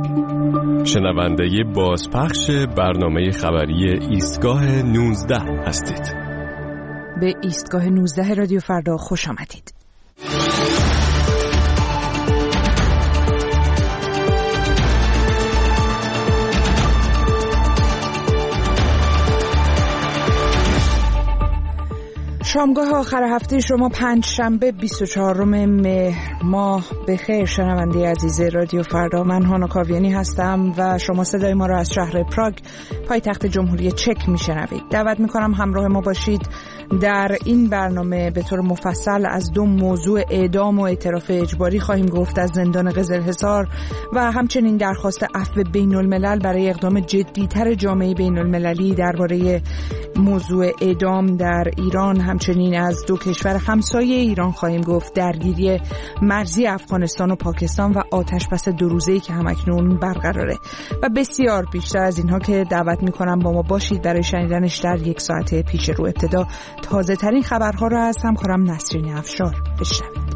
شنونده بازپخش برنامه خبری ایستگاه 19 هستید. به ایستگاه 19 رادیو فردا خوش آمدید. شامگاه آخر هفته شما پنجشنبه 24 مهر ماه بخیر. شنونده عزیز رادیو فردا، من هانا کاویانی هستم و شما صدای ما را از شهر پراگ پایتخت جمهوری چک میشنوید. دعوت میکنم همراه ما باشید. در این برنامه به طور مفصل از دو موضوع اعدام و اعتراف اجباری خواهیم گفت از زندان قزلحصار و همچنین درخواست عفو بین الملل برای اقدام جدی‌تر جامعه بین المللی درباره موضوع اعدام در ایران. همچنین از دو کشور همسایه ایران خواهیم گفت، درگیری مرزی افغانستان و پاکستان و آتشبس 2 روزه‌ای که همکنون برقراره و بسیار بیشتر از اینها که دعوت می‌کنم با ما باشید برای شنیدنش در یک ساعت پیش رو. ابتدا تازه ترین خبرها را از همکارم نسرین افشار بشنوید.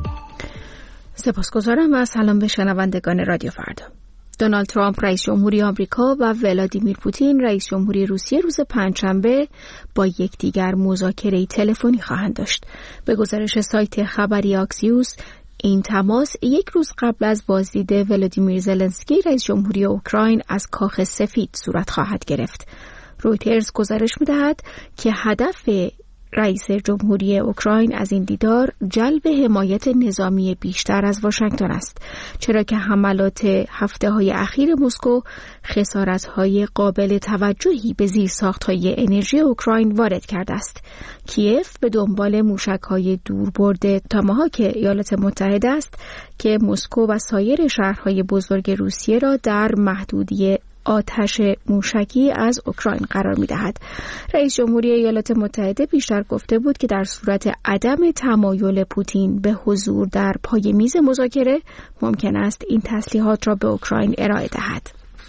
سپاسگزارم و سلام به شنوندگان رادیو فردا. دونالد ترامپ رئیس جمهوری آمریکا و ولادیمیر پوتین رئیس جمهوری روسیه روز پنجشنبه با یکدیگر مذاکره تلفنی خواهند داشت. به گزارش سایت خبری آکسیوس، این تماس یک روز قبل از بازدید ولادیمیر زلنسکی رئیس جمهوری اوکراین از کاخ سفید صورت خواهد گرفت. رویترز گزارش می‌دهد که هدف رئیس جمهوری اوکراین از این دیدار جلب حمایت نظامی بیشتر از واشنگتن است، چرا که حملات هفته‌های اخیر مسکو خسارت‌های قابل توجهی به زیرساخت‌های انرژی اوکراین وارد کرده است. کیف به دنبال موشک‌های دوربرد تاماهاک ایالات متحده است که مسکو و سایر شهرهای بزرگ روسیه را در محدودیت آتش موشکی از اوکراین قرار می‌دهد. رئیس جمهوری ایالات متحده بیشتر گفته بود که در صورت عدم تمایل پوتین به حضور در پای میز مذاکره ممکن است این تسلیحات را به اوکراین ارائه دهد.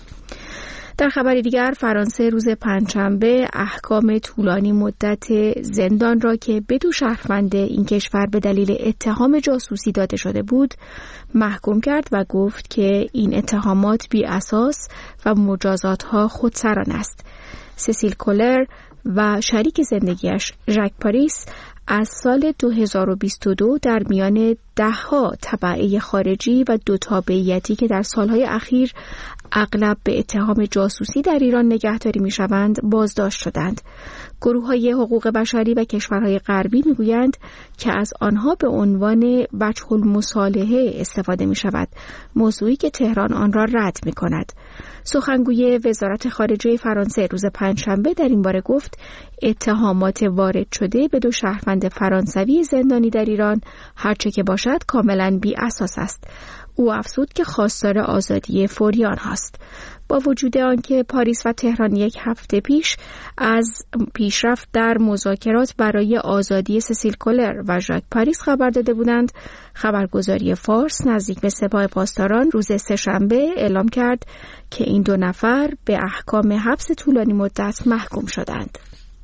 در خبری دیگر، فرانسه روز پنجشنبه احکام طولانی مدت زندان را که به 2 شهروند این کشور به دلیل اتهام جاسوسی داده شده بود محکوم کرد و گفت که این اتهامات بی اساس و مجازاتها خودسرانه است. سسیل کولر و شریک زندگیش ژاک پاریس از سال 2022 در میان 10 تبعه خارجی و 2 تابعیتی که در سالهای اخیر اغلب به اتهام جاسوسی در ایران نگهداری می‌شوند بازداشت شدند. گروه‌های حقوق بشری و کشورهای غربی می‌گویند که از آنها به عنوان وجه المصالحه استفاده می‌شود، موضوعی که تهران آن را رد می‌کند. سخنگوی وزارت خارجه فرانسه روز پنجشنبه در این باره گفت اتهامات وارد شده به 2 شهروند فرانسوی زندانی در ایران هرچه که باشد کاملاً بی اساس است. او افزود که خواستار آزادی فوری آنهاست. با وجود آنکه پاریس و تهران یک هفته پیش از پیشرفت در مذاکرات برای آزادی سسیل کولر و ژاک پاریس خبر داده بودند، خبرگزاری فارس نزدیک به سپاه پاسداران روز سه‌شنبه اعلام کرد که این 2 نفر به احکام حبس طولانی مدت محکوم شدند.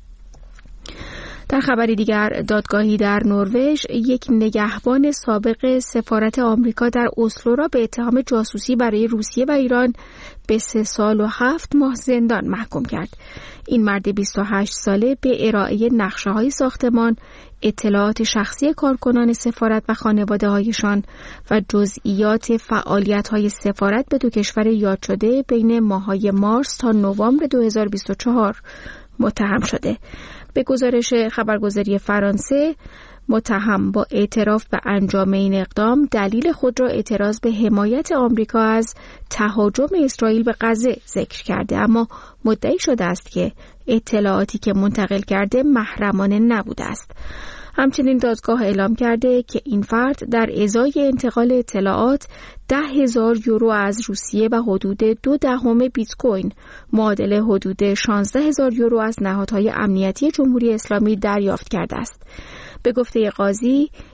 در خبری دیگر، دادگاهی در نروژ یک نگهبان سابق سفارت آمریکا در اسلو را به اتهام جاسوسی برای روسیه و ایران به 3 سال و 7 ماه زندان محکوم کرد. این مرد 28 ساله به ارائه نقشه‌های ساختمان، اطلاعات شخصی کارکنان سفارت و خانواده‌هایشان و جزئیات فعالیت‌های سفارت به 2 کشور یاد شده بین ماه‌های مارس تا نوامبر 2024 متهم شده. به گزارش خبرگزاری فرانسه، متهم با اعتراف به انجام این اقدام دلیل خود را اعتراض به حمایت آمریکا از تهاجم اسرائیل به غزه ذکر کرده، اما مدعی شده است که اطلاعاتی که منتقل کرده محرمانه نبوده است. همچنین دادگاه اعلام کرده که این فرد در ازای انتقال اطلاعات 10,000 یورو از روسیه و حدود 0.2 بیت کوین معادل حدود 16,000 یورو از نهادهای امنیتی جمهوری اسلامی دریافت کرده است. به گفته قاضی،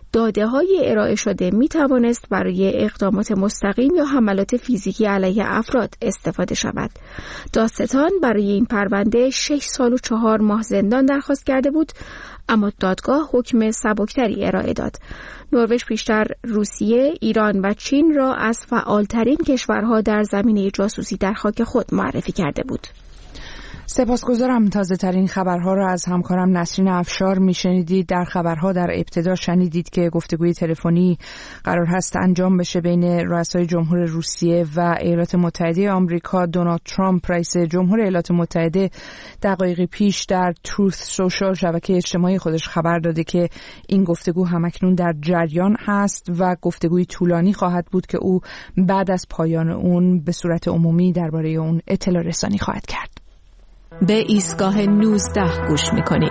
داده‌های ارائه شده می‌توانست برای اقدامات مستقیم یا حملات فیزیکی علیه افراد استفاده شود. دادستان برای این پرونده 6 سال و 4 ماه زندان درخواست کرده بود، اما دادگاه حکم سبکتری ارائه داد. نروژ پیشتر روسیه، ایران و چین را از فعالترین کشورها در زمینه جاسوسی در خاک خود معرفی کرده بود. سپاسگزارم. تازه ترین خبرها را از همکارم نسرین افشار میشنیدید. در خبرها در ابتدا شنیدید که گفتگوی تلفنی قرار هست انجام بشه بین رؤسای جمهور روسیه و ایالات متحده آمریکا. دونالد ترامپ رئیس جمهور ایالات متحده دقایقی پیش در تروث سوشال شبکه اجتماعی خودش خبر داده که این گفتگو همکنون در جریان هست و گفتگوی طولانی خواهد بود که او بعد از پایان اون به صورت عمومی درباره اون اطلاع رسانی خواهد کرد. به ایستگاه 19 گوش می‌کنید.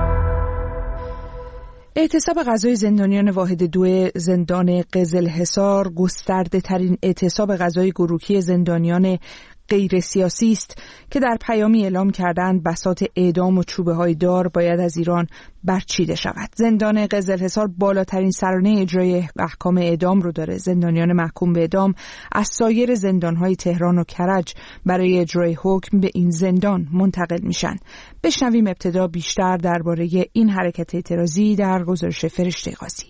اعتصاب غذای زندانیان واحد 2 زندان قزلحصار گسترده ترین اعتصاب غذای گروهی زندانیان غیر سیاسی است که در پیامی اعلام کردند بساط اعدام و چوبه‌های دار باید از ایران برچیده شود. زندان قزلحصار بالاترین سرانه اجرای احکام اعدام رو داره. زندانیان محکوم به اعدام از سایر زندان‌های تهران و کرج برای اجرای حکم به این زندان منتقل میشن. بشنویم ابتدا بیشتر درباره این حرکت اعتراضی در گزارش فرشته قاضی.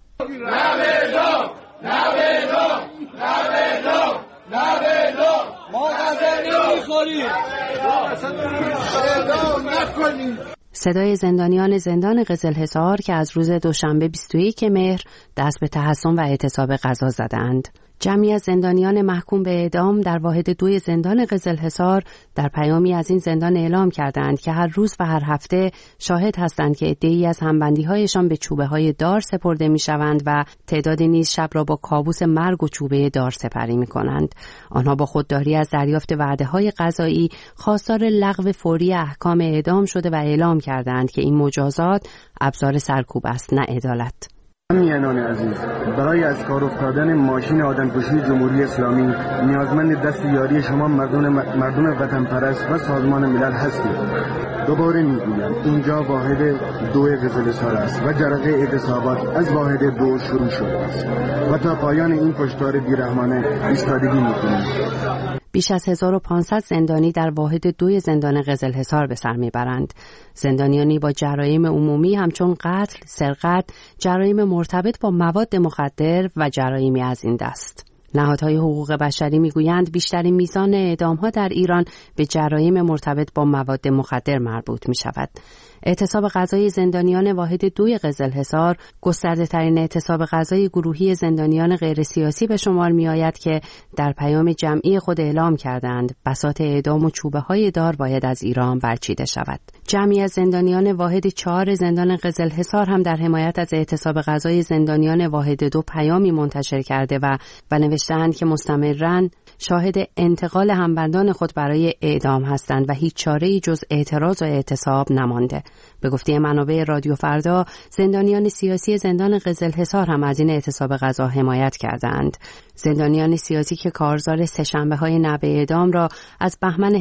صدای زندانیان زندان قزلحصار که از روز دوشنبه 21 مهر دست به تحصن و اعتصاب غذا زدند. جمعی از زندانیان محکوم به اعدام در واحد 2 زندان قزلحصار در پیامی از این زندان اعلام کردند که هر روز و هر هفته شاهد هستند که عده‌ای از همبندی‌هایشان به چوبه‌های دار سپرده می‌شوند و تعدادی نیز شب را با کابوس مرگ و چوبه دار سپری می‌کنند. آنها با خودداری از دریافت وعده‌های غذایی خواستار لغو فوری احکام اعدام شده و اعلام کردند که این مجازات ابزار سرکوب است، نه عدالت. میهنان عزیز، برای از کار افتادن ماشین آدمکشی جمهوری اسلامی نیازمند دست یاری شما مردم وطن پرست و سازمان ملل هستید. دوباره میگویم اینجا واحد 2 قزلحصار است و جرقه اعتصابات از واحد 2 شروع شده است و تا پایان این کشتار بیرحمانه ایستادگی میکنیم. بیش از 1500 زندانی در واحد 2 زندان قزلحصار به سر میبرند. زندانیانی با جرایم عمومی همچون قتل، سرقت، جرایم مرتبط با مواد مخدر و جرایمی از این دست. نهادهای حقوق بشری میگویند بیشترین میزان اعدام‌ها در ایران به جرایم مرتبط با مواد مخدر مربوط می‌شود. اعتصاب غذای زندانیان واحد 2 قزلحصار گسترده ترین اعتصاب غذای گروهی زندانیان غیر سیاسی به شمار می‌آید که در پیام جمعی خود اعلام کردند بساط اعدام و چوبه‌های دار باید از ایران برچیده شود. جمعی از زندانیان واحد 4 زندان قزلحصار هم در حمایت از اعتصاب غذای زندانیان واحد 2 پیامی منتشر کرده و نوشتند که مستمراً شاهد انتقال همبندان خود برای اعدام هستند و هیچ چاره‌ای جز اعتراض و اعتصاب نمانده. به گفته منابع رادیو فردا، زندانیان سیاسی زندان قزلحصار هم از این اعتصاب غذا حمایت کردند. زندانیان سیاسی که کارزار سه‌شنبه‌های نب اعدام را از بهمن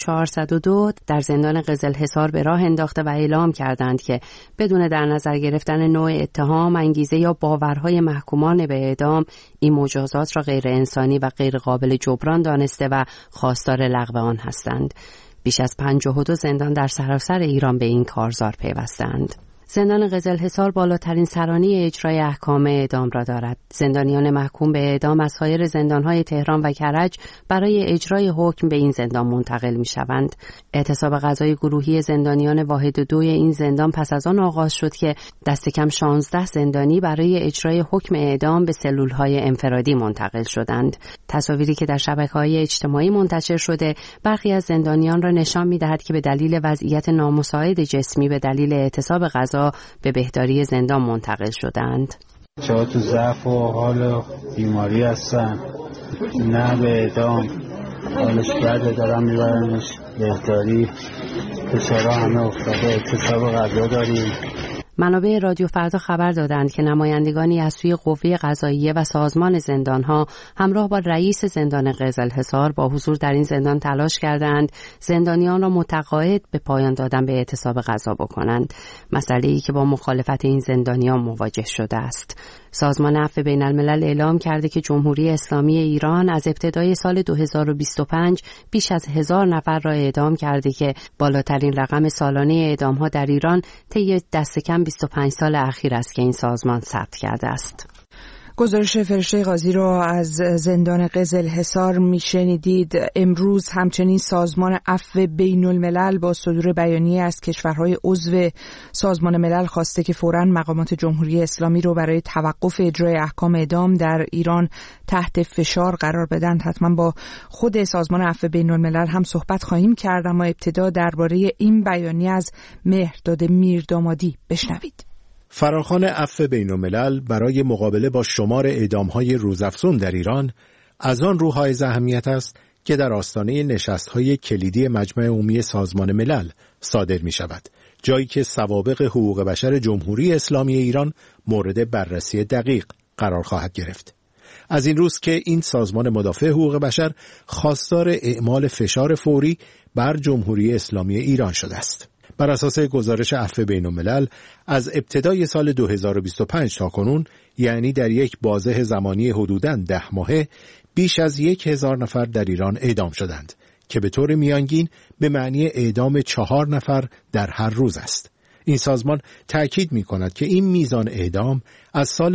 1402 در زندان قزلحصار به راه انداخته و اعلام کردند که بدون در نظر گرفتن نوع اتهام، انگیزه یا باورهای محکومان به اعدام این مجازات را غیر انسانی و غیر قابل جبران دانسته و خواستار لغو آن هستند. بیش از 52 زندان در سراسر ایران به این کارزار پیوستند. زندان قزلحصار بالاترین سرانه اجرای احکام اعدام را دارد. زندانیان محکوم به اعدام از سایر زندان‌های تهران و کرج برای اجرای حکم به این زندان منتقل می‌شوند. اعتصاب غذای گروهی زندانیان واحد 2 این زندان پس از آن آغاز شد که دست کم 16 زندانی برای اجرای حکم اعدام به سلول‌های انفرادی منتقل شدند. تصاویری که در شبکه‌های اجتماعی منتشر شده برخی از زندانیان را نشان می‌دهد که به دلیل وضعیت نامساعد جسمی به دلیل اعتصاب غذا به بهداری زندان منتقل شدند. چرا تو ضعف و حال بیماری هستن، نه به اعدام، حالش بده دارم میبرنش بهداری. فشارها همه افتاده، اعتصاب غذا داریم. منابع رادیو فردا خبر دادند که نمایندگانی از سوی قوه قضاییه و سازمان زندانها همراه با رئیس زندان قزلحصار با حضور در این زندان تلاش کردند زندانیان را متقاعد به پایان دادن به اعتصاب غذا بکنند، مسئله‌ای که با مخالفت این زندانیان مواجه شده است. سازمان عفو بین الملل اعلام کرده که جمهوری اسلامی ایران از ابتدای سال 2025 بیش از 1000 نفر را اعدام کرده که بالاترین رقم سالانه اعدام‌ها در ایران طی دست کم 25 سال اخیر است که این سازمان ثبت کرده است. گزارش فرشته قاضی را از زندان قزلحصار میشنیدید. امروز همچنین سازمان عفو بین الملل با صدور بیانیه از کشورهای عضو سازمان ملل خواسته که فوراً مقامات جمهوری اسلامی رو برای توقف اجرای احکام اعدام در ایران تحت فشار قرار بدن. حتما با خود سازمان عفو بین الملل هم صحبت خواهیم کرد، اما ابتدا درباره این بیانیه از مهرداد میردامادی بشنوید. فراخوان عفو بین‌الملل برای مقابله با شمار اعدام‌های روزافزون در ایران از آن رو حائز اهمیت است که در آستانه نشست‌های کلیدی مجمع عمومی سازمان ملل صادر می‌شود، جایی که سوابق حقوق بشر جمهوری اسلامی ایران مورد بررسی دقیق قرار خواهد گرفت. از این روز که این سازمان مدافع حقوق بشر خواستار اعمال فشار فوری بر جمهوری اسلامی ایران شده است. بر اساس گزارش عفو بین الملل از ابتدای سال 2025 تا کنون، یعنی در یک بازه زمانی حدوداً 10 ماهه، بیش از 1000 نفر در ایران اعدام شدند که به طور میانگین به معنی اعدام 4 نفر در هر روز است. این سازمان تأکید می کند که این میزان اعدام از سال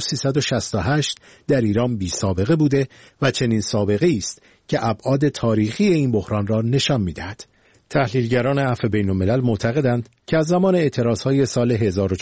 1368 در ایران بی سابقه بوده و چنین سابقه است که ابعاد تاریخی این بحران را نشان می دهد. تحلیلگران عفو بین الملل معتقدند که از زمان اعتراضهای سال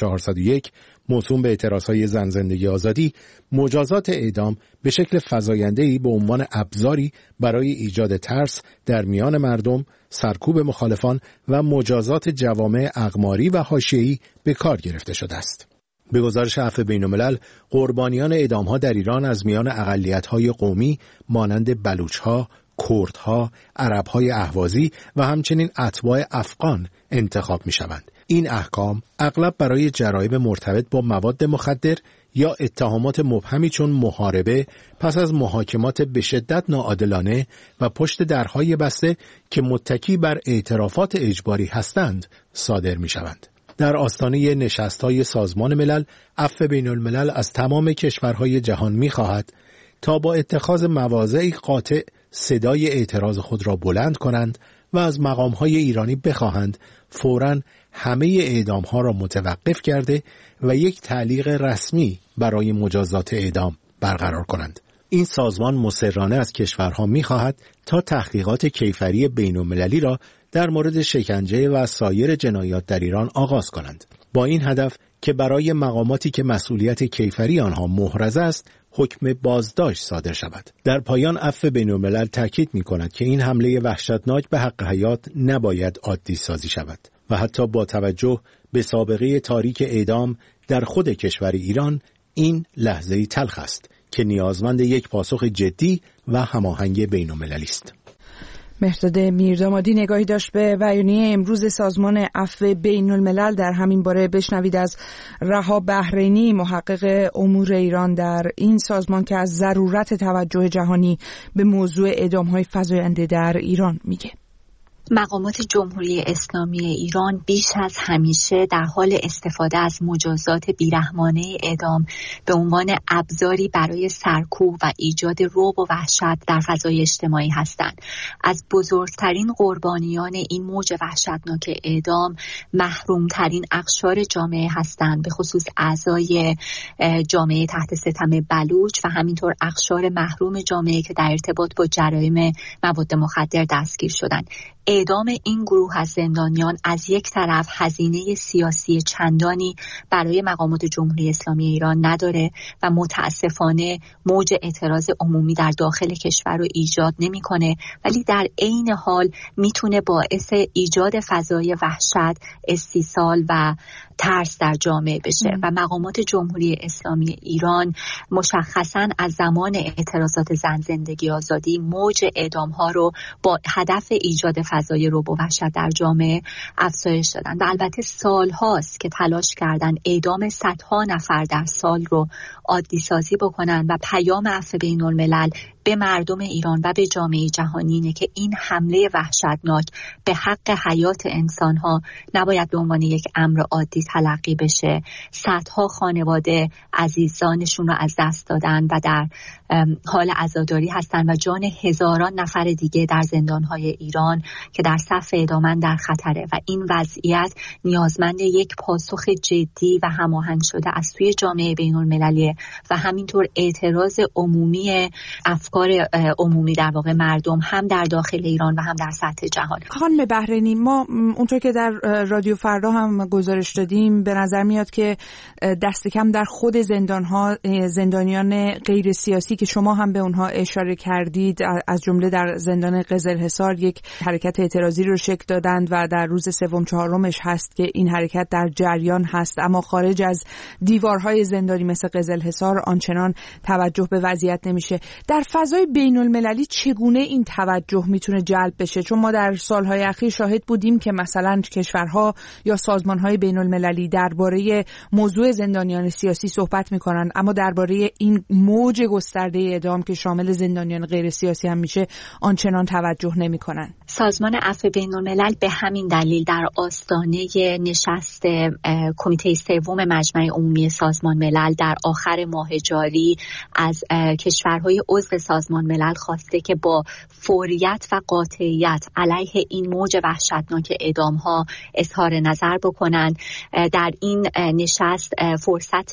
1401 موسوم به اعتراضهای زن زندگی آزادی، مجازات اعدام به شکل فزاینده‌ای به عنوان ابزاری برای ایجاد ترس در میان مردم، سرکوب مخالفان و مجازات جوامع اقماری و حاشیه‌ای به کار گرفته شده است. به گزارش عفو بین الملل، قربانیان اعدام‌ها در ایران از میان اقلیت‌های قومی مانند بلوچ‌ها، کردها، عرب‌های اهوازی و همچنین اتباع افغان انتخاب می‌شوند. این احکام اغلب برای جرایم مرتبط با مواد مخدر یا اتهامات مبهمی چون محاربه پس از محاکمات به شدت ناعادلانه و پشت درهای بسته که متکی بر اعترافات اجباری هستند صادر می‌شوند. در آستانه نشست‌های سازمان ملل، عفو بین الملل از تمام کشورهای جهان می‌خواهد تا با اتخاذ مواضعی قاطع صدای اعتراض خود را بلند کنند و از مقام‌های ایرانی بخواهند فوراً همه اعدام‌ها را متوقف کرده و یک تعلیق رسمی برای مجازات اعدام برقرار کنند. این سازمان مصرانه از کشورها می‌خواهد تا تحقیقات کیفری بین‌المللی را در مورد شکنجه و سایر جنایات در ایران آغاز کنند، با این هدف که برای مقاماتی که مسئولیت کیفری آنها محرز است حکم بازداشت صادر شود. در پایان عفو بین الملل تاکید می‌کند که این حمله وحشتناک به حق حیات نباید عادی سازی شود و حتی با توجه به سابقه تاریک اعدام در خود کشور ایران، این لحظه‌ای تلخ است که نیازمند یک پاسخ جدی و هماهنگ بین‌المللی است. مهرداد میردامادی نگاهی داشت به بیانیه امروز سازمان عفو بین الملل. در همین باره بشنوید از رها بحرینی، محقق امور ایران در این سازمان، که از ضرورت توجه جهانی به موضوع اعدام‌های فزاینده در ایران میگه. مقامات جمهوری اسلامی ایران بیش از همیشه در حال استفاده از مجازات بیرحمانه اعدام به عنوان ابزاری برای سرکوب و ایجاد رعب و وحشت در فضای اجتماعی هستند. از بزرگترین قربانیان این موج وحشتناک اعدام محرومترین اقشار جامعه هستند، به خصوص اعضای جامعه تحت ستم بلوچ و همینطور اقشار محروم جامعه که در ارتباط با جرایم مواد مخدر دستگیر شدند. اعدام این گروه از زندانیان از یک طرف هزینه سیاسی چندانی برای مقامات جمهوری اسلامی ایران نداره و متاسفانه موج اعتراض عمومی در داخل کشور رو ایجاد نمی‌کنه، ولی در عین حال میتونه باعث ایجاد فضای وحشت، استیصال و ترس در جامعه بشه و مقامات جمهوری اسلامی ایران مشخصاً از زمان اعتراضات زن زندگی آزادی موج اعدام‌ها رو با هدف ایجاد فضای رعب و وحشت در جامعه افزایش دادن و البته سال‌هاست که تلاش کردن اعدام صدها نفر در سال رو عادی سازی بکنن و پیام عفو بین‌الملل به مردم ایران و به جامعه جهانی اینه که این حمله وحشتناک به حق حیات انسان‌ها نباید به عنوان یک امر عادی تلقی بشه. صدها خانواده عزیزانشون رو از دست دادن و در حال عزاداری هستن و جان هزاران نفر دیگه در زندان‌های ایران که در صف اعدام در خطره و این وضعیت نیازمند یک پاسخ جدی و هماهنگ شده از سوی جامعه بین‌المللی و همینطور اعتراض عمومی افکار عمومی در واقع مردم هم در داخل ایران و هم در سطح جهان. خانم بحرینی، ما اونطور که در رادیو فردا هم گزارش دادیم به نظر میاد که دست کم در خود زندان‌ها زندانیان غیر سیاسی که شما هم به اونها اشاره کردید از جمله در زندان قزلحصار یک حرکت اعتراضی رو شکل دادند و در روز سوم چهارمش هست که این حرکت در جریان هست، اما خارج از دیوارهای زندانی مثل قزلحصار آنچنان توجه به وضعیت نمیشه. در فضای بین المللی چگونه این توجه میتونه جلب بشه؟ چون ما در سالهای اخیر شاهد بودیم که مثلا کشورها یا سازمانهای بین المللی درباره موضوع زندانیان سیاسی صحبت میکنن، اما درباره این موج گسترده اعدام که شامل زندانیان غیر سیاسی هم میشه آنچنان توجه نمیکنن. سازمان عفو بین الملل به همین دلیل در آستانه نشست کمیته سوم مجمع عمومی سازمان ملل در آخر ماه جاری از کشورهای عضو سازمان ملل خواسته که با فوریت و قاطعیت علیه این موج وحشتناک اعدام‌ها اظهار نظر بکنند. در این نشست فرصت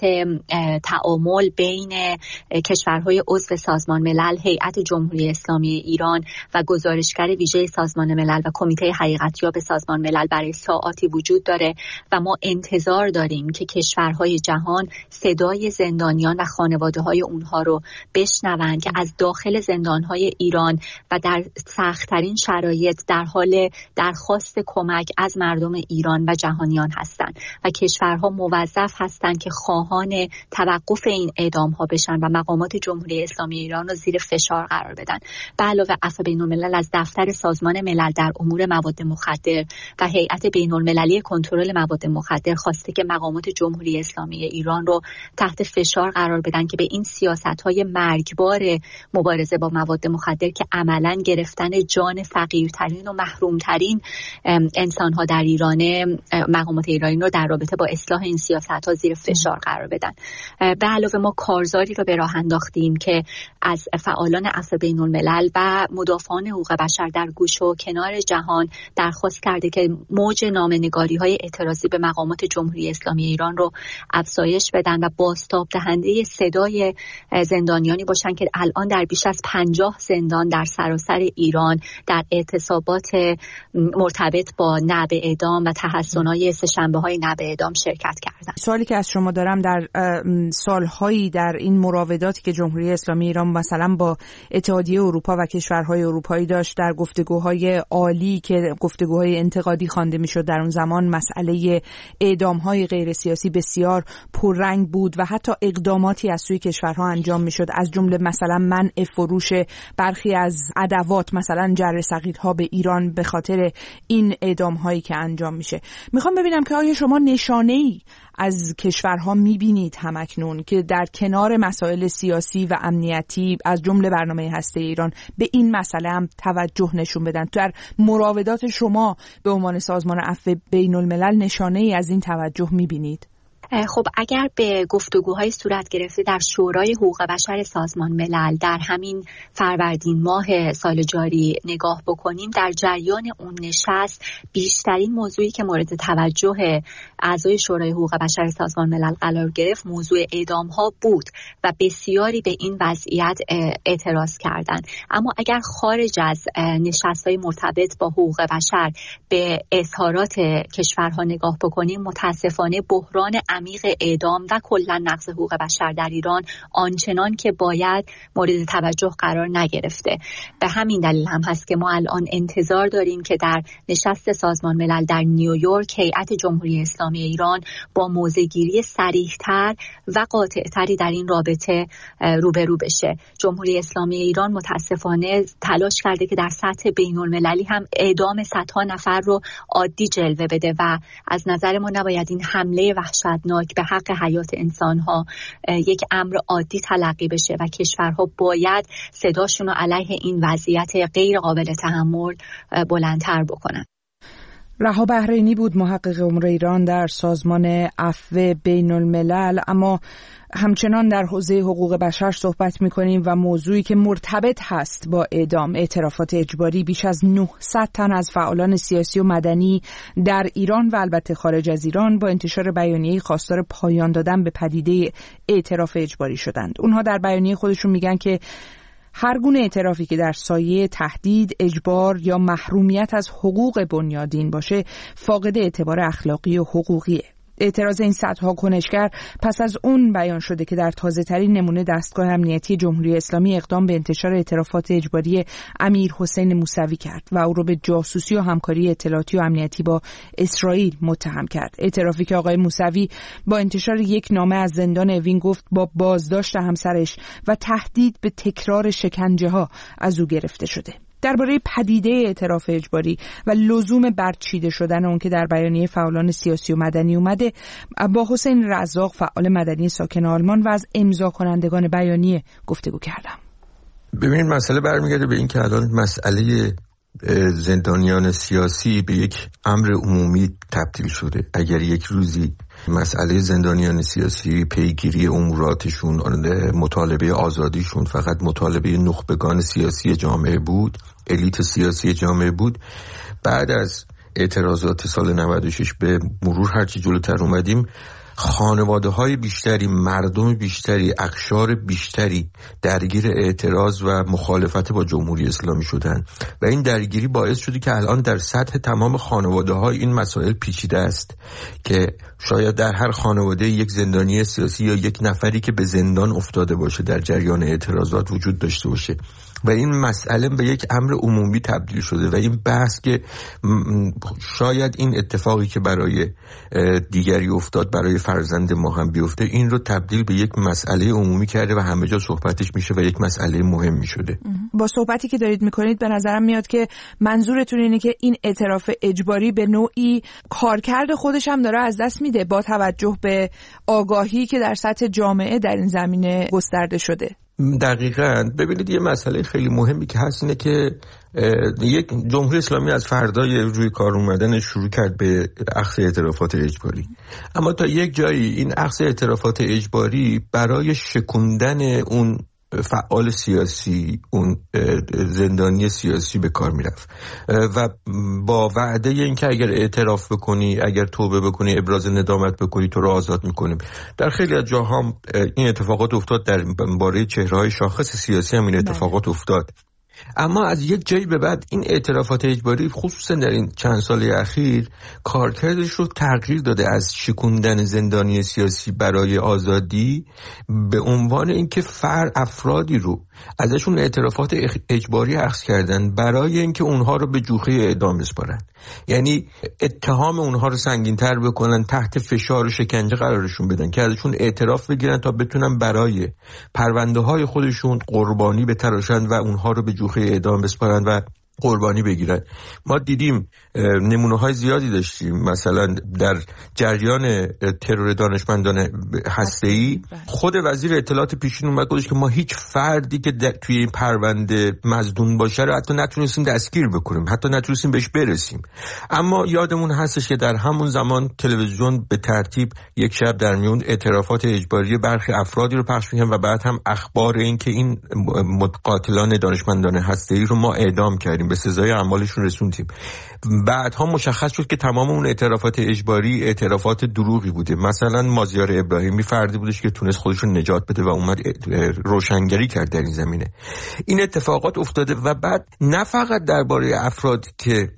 تعامل بین کشورهای عضو سازمان ملل، هیئت جمهوری اسلامی ایران و گزارشگر ویژه سازمان ملل و کمیته حقیقتیاب سازمان ملل برای ساعاتی وجود داره و ما انتظار داریم که کشورهای جهان صدای زندانیان و خانواده‌های اونها رو بشنوند که از داخل زندان‌های ایران و در سخت‌ترین شرایط در حال درخواست کمک از مردم ایران و جهانیان هستند و کشورها موظف هستند که خواهان توقف این اعدام‌ها بشن و مقامات جمهوری اسلامی ایران رو زیر فشار قرار بدن. به علاوه عفو بین‌الملل از دفتر سازمان ملل در امور مواد مخدر و هیئت بین‌المللی کنترل مواد مخدر خواسته که مقامات جمهوری اسلامی ایران رو تحت فشار قرار بدن که به این سیاست‌های مرگبار مبارزه با مواد مخدر که عملاً گرفتن جان فقیرترین و محرومترین انسان‌ها در ایران، مقامات ایرانی رو در رابطه با اصلاح این سیاست‌ها زیر فشار قرار بدن. به علاوه ما کارزاری رو به راه انداختیم که از فعالان عفو بین‌الملل و مدافعان حقوق بشر در گوش و کنار جهان درخواست کرده که موج نامه‌نگاری‌های اعتراضی به مقامات جمهوری اسلامی ایران رو افزایش بدن و بازتاب دهنده صدای زندانیانی باشن که الان در بیش از 50 زندان در سراسر ایران در اعتصابات مرتبط با نبع اعدام و تحسن‌های سه‌شنبه‌های نبع اعدام شرکت کردن. سوالی که از شما دارم، در سالهایی در این مراوداتی که جمهوری اسلامی ایران مثلا با اتحادیه اروپا و کشورهای اروپایی داشت، در گفتگوهای عالی که گفتگوهای انتقادی خوانده میشد، در اون زمان مسئله اعدام‌های غیر سیاسی بسیار پررنگ بود و حتی اقداماتی از سوی کشورها انجام میشد، از جمله مثلا منع فروش برخی از ادوات مثلا جره صغیرها به ایران به خاطر این اعدام‌هایی که انجام میشه. میخوام ببینم که آیا شما نشانه‌ای از کشورها میبینید همکنون که در کنار مسائل سیاسی و امنیتی از جمله برنامه هسته ایران به این مسئله هم توجه نشون بدن؟ در مراودات شما به عنوان سازمان عفو بین الملل نشانه‌ای از این توجه میبینید؟ خب اگر به گفتگوهای صورت گرفته در شورای حقوق بشر سازمان ملل در همین فروردین ماه سال جاری نگاه بکنیم، در جریان اون نشست بیشترین موضوعی که مورد توجه اعضای شورای حقوق بشر سازمان ملل قرار گرفت موضوع اعدام‌ها بود و بسیاری به این وضعیت اعتراض کردند. اما اگر خارج از نشست‌های مرتبط با حقوق بشر به اظهارات کشورها نگاه بکنیم، متاسفانه بحران عمیق اعدام و کلا نقض حقوق بشر در ایران آنچنان که باید مورد توجه قرار نگرفته. به همین دلیل هم هست که ما الان انتظار داریم که در نشست سازمان ملل در نیویورک هیئت جمهوری اسلامی ایران با موضع‌گیری صریح‌تر و قاطع‌تری در این رابطه روبرو بشه. جمهوری اسلامی ایران متاسفانه تلاش کرده که در سطح بین‌المللی هم اعدام صدها نفر رو عادی جلوه بده و از نظر ما نباید این حمله وحشتناک به حق حیات انسان‌ها یک امر عادی تلقی بشه و کشورها باید صداشون رو علیه این وضعیت غیر قابل تحمل بلندتر بکنن. رها بحرینی بود محقق امور ایران در سازمان عفو بین الملل. اما همچنان در حوزه حقوق بشر صحبت می‌کنیم و موضوعی که مرتبط هست با اعدام، اعترافات اجباری. بیش از 900 تن از فعالان سیاسی و مدنی در ایران و البته خارج از ایران با انتشار بیانیه‌ای خواستار پایان دادن به پدیده اعتراف اجباری شدند. اونها در بیانیه خودشون میگن که هر گونه اعترافی که در سایه تهدید، اجبار یا محرومیت از حقوق بنیادین باشه فاقد اعتبار اخلاقی و حقوقیه. اعتراض این صدها کنشگر پس از اون بیان شده که در تازه‌ترین نمونه دستگاه امنیتی جمهوری اسلامی اقدام به انتشار اعترافات اجباری امیر حسین موسوی کرد و او رو به جاسوسی و همکاری اطلاعاتی و امنیتی با اسرائیل متهم کرد. اعترافی که آقای موسوی با انتشار یک نامه از زندان اوین گفت با بازداشت همسرش و تهدید به تکرار شکنجه‌ها از او گرفته شده. درباره پدیده اعتراف اجباری و لزوم برچیده شدن اون که در بیانیه فعالان سیاسی و مدنی اومده با حسین رزاق فعال مدنی ساکن آلمان و از امضا کنندگان بیانیه گفتگو کردم. ببینید مسئله برمیگرده به این که الان مسئله زندانیان سیاسی به یک امر عمومی تبدیل شده. اگر یک روزی مسئله زندانیان سیاسی پیگیری اموراتشون، مطالبه آزادیشون فقط مطالبه نخبگان سیاسی جامعه بود، الیت سیاسی جامعه بود، بعد از اعتراضات سال 96 به مرور هرچی جلوتر اومدیم خانواده های بیشتری، مردم بیشتری، اقشار بیشتری درگیر اعتراض و مخالفت با جمهوری اسلامی شدن و این درگیری باعث شده که الان در سطح تمام خانواده های این مسائل پیچیده است که شاید در هر خانواده یک زندانی سیاسی یا یک نفری که به زندان افتاده باشه در جریان اعتراضات وجود داشته باشه و این مسئله به یک امر عمومی تبدیل شده و این بحث که شاید این اتفاقی که برای دیگری افتاد برای فرزند ما هم بیفته این رو تبدیل به یک مسئله عمومی کرده و همه جا صحبتش میشه و یک مسئله مهمی شده. با صحبتی که دارید میکنید به نظرم میاد که منظورتون اینه که این اعتراف اجباری به نوعی کارکرد خودش هم داره از دست میده با توجه به آگاهی که در سطح جامعه در این زمینه گسترده شده. دقیقاً. ببینید یه مسئله خیلی مهمی که هست اینه که یک جمهوری اسلامی از فردای روی کار اومدن شروع کرد به اخذ اعترافات اجباری، اما تا یک جایی این اخذ اعترافات اجباری برای شکوندن اون فعال سیاسی، اون زندانی سیاسی به کار میرفت و با وعده این که اگر اعتراف بکنی، اگر توبه بکنی، ابراز ندامت بکنی تو رو آزاد میکنیم. در خیلی از جاها این اتفاقات افتاد، در باره چهره‌های شاخص سیاسی هم این اتفاقات افتاد. اما از یک جایی به بعد این اعترافات اجباری خصوصا در این چند سال اخیر کارکردش رو تغییر داده از شکوندن زندانی سیاسی برای آزادی به عنوان اینکه افرادی رو ازشون اعترافات اجباری اخذ کردن برای اینکه اونها رو به جوخه اعدام بسپارن، یعنی اتهام اونها رو سنگین‌تر بکنن، تحت فشار و شکنجه قرارشون بدن که ازشون اعتراف بگیرن تا بتونن برای پرونده‌های خودشون قربانی بتراشن و اونها رو به جوخه اعدام بسپارن و قربانی بگیرن. ما دیدیم نمونه‌های زیادی داشتیم، مثلا در جریان ترور دانشمندان هسته‌ای خود وزیر اطلاعات پیشین اومد گفتش که ما هیچ فردی که توی این پرونده مظنون باشه رو حتی نتونستیم دستگیر بکنیم، حتی نتونستیم بهش برسیم. اما یادمون هستش که در همون زمان تلویزیون به ترتیب یک شب در میون اعترافات اجباری برخی افرادی رو پخش می‌کرد و بعد هم اخبار این که این قاتلان دانشمندان هسته‌ای رو ما اعدام کردیم، به سزای اعمالشون رسوندیم. بعدها مشخص شد که تمام اون اعترافات اجباری اعترافات دروغی بوده. مثلا مازیار ابراهیمی فردی بودش که تونست خودش رو نجات بده و اومد روشنگری کرد در این زمینه. این اتفاقات افتاده و بعد نه فقط درباره افرادی که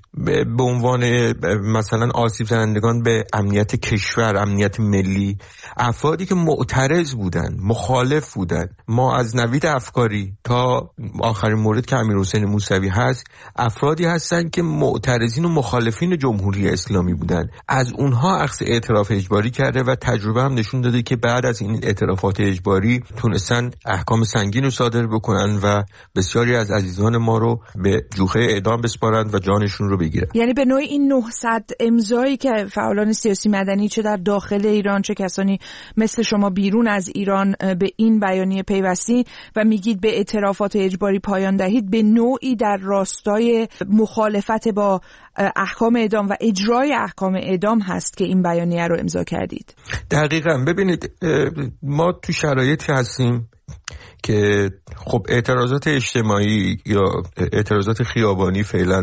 به عنوان مثلا آسیب زنندگان به امنیت کشور، امنیت ملی، افرادی که معترض بودن، مخالف بودن. ما از نوید افکاری تا آخرین مورد که امیرحسین موسوی هست، افرادی هستن که معترضین و مخالفین جمهوری اسلامی بودن. از اونها اخذ اعتراف اجباری کرده و تجربه هم نشون داده که بعد از این اعترافات اجباری تونستن احکام سنگین رو صادر بکنن و بسیاری از عزیزان ما رو به جوخه اعدام بسپارند و جانشون رو بگیرن. یعنی به نوعی این 900 امضایی که فعالان سیاسی مدنی چه در داخل ایران چه کسانی مثل شما بیرون از ایران به این بیانیه پیوستی و میگید به اعترافات اجباری پایان دهید، به نوعی در راستای مخالفت با احکام اعدام و اجرای احکام اعدام هست که این بیانیه رو امضا کردید. دقیقاً. ببینید ما تو شرایطی هستیم که خب اعتراضات اجتماعی یا اعتراضات خیابانی فعلا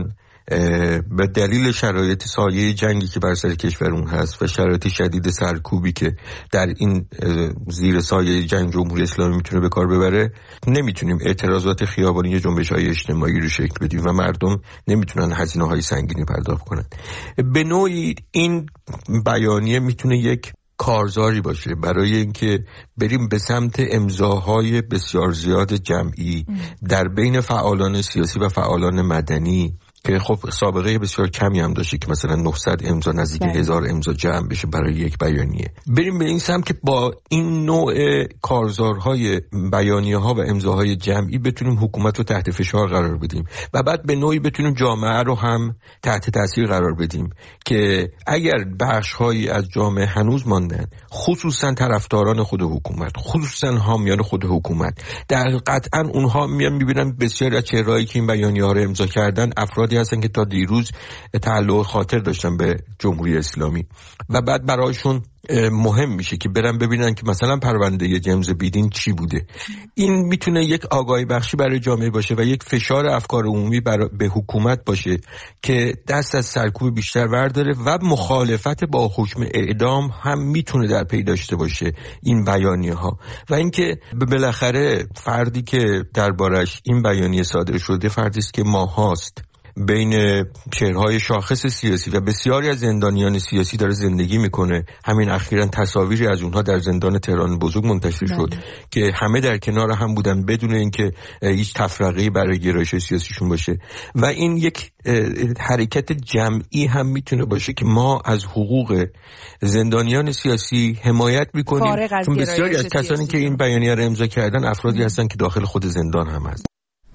به دلیل شرایط سایه جنگی که بر سر کشورمون هست و شرایط شدید سرکوبی که در این زیر سایه جنگ جمهوری اسلامی میتونه به کار ببره، نمیتونیم اعتراضات خیابانی یا جنبش‌های اجتماعی رو شکل بدیم و مردم نمیتونن هزینه‌های سنگینی پرداخت کنن. به نوعی این بیانیه میتونه یک کارزاری باشه برای اینکه بریم به سمت امضاهای بسیار زیاد جمعی در بین فعالان سیاسی و فعالان مدنی که خب سابقه بسیار کمی هم داشته که مثلا 900 امضا نزدیک 1000 امضا جمع بشه برای یک بیانیه. بریم به این سمت که با این نوع کارزارهای بیانیه ها و امضاهای جمعی بتونیم حکومت رو تحت فشار قرار بدیم و بعد به نوعی بتونیم جامعه رو هم تحت تاثیر قرار بدیم که اگر بخش‌هایی از جامعه هنوز ماندن، خصوصا طرفداران خود حکومت، خصوصا حامیان خود حکومت، در قطعا اونها میبینن بسیاری از چهرهایی که این بیانیه‌ها رو امضا کردن افرادی هستن که تا دیروز تعلق خاطر داشتن به جمهوری اسلامی و بعد برایشون مهم میشه که برن ببینن که مثلا پرونده جیمز بیدین چی بوده. این میتونه یک آگاهی بخشی برای جامعه باشه و یک فشار افکار عمومی به حکومت باشه که دست از سرکوب بیشتر ورداره و مخالفت با حکم اعدام هم میتونه در پی داشته باشه این بیانیه ها. و اینکه بالاخره فردی که دربارش این بیانیه صادر شده فردی است که ماهاست بین چهرهای شاخص سیاسی و بسیاری از زندانیان سیاسی داره زندگی میکنه. همین اخیراً تصاویری از اونها در زندان تهران بزرگ منتشر شد که همه در کنار هم بودن بدون اینکه هیچ تفرقه‌ای برای گرایش سیاسیشون باشه و این یک حرکت جمعی هم میتونه باشه که ما از حقوق زندانیان سیاسی حمایت میکنیم، چون بسیاری از کسانی که این بیانیه رو امضا کردن افرادی هستن که داخل خود زندان هم هست.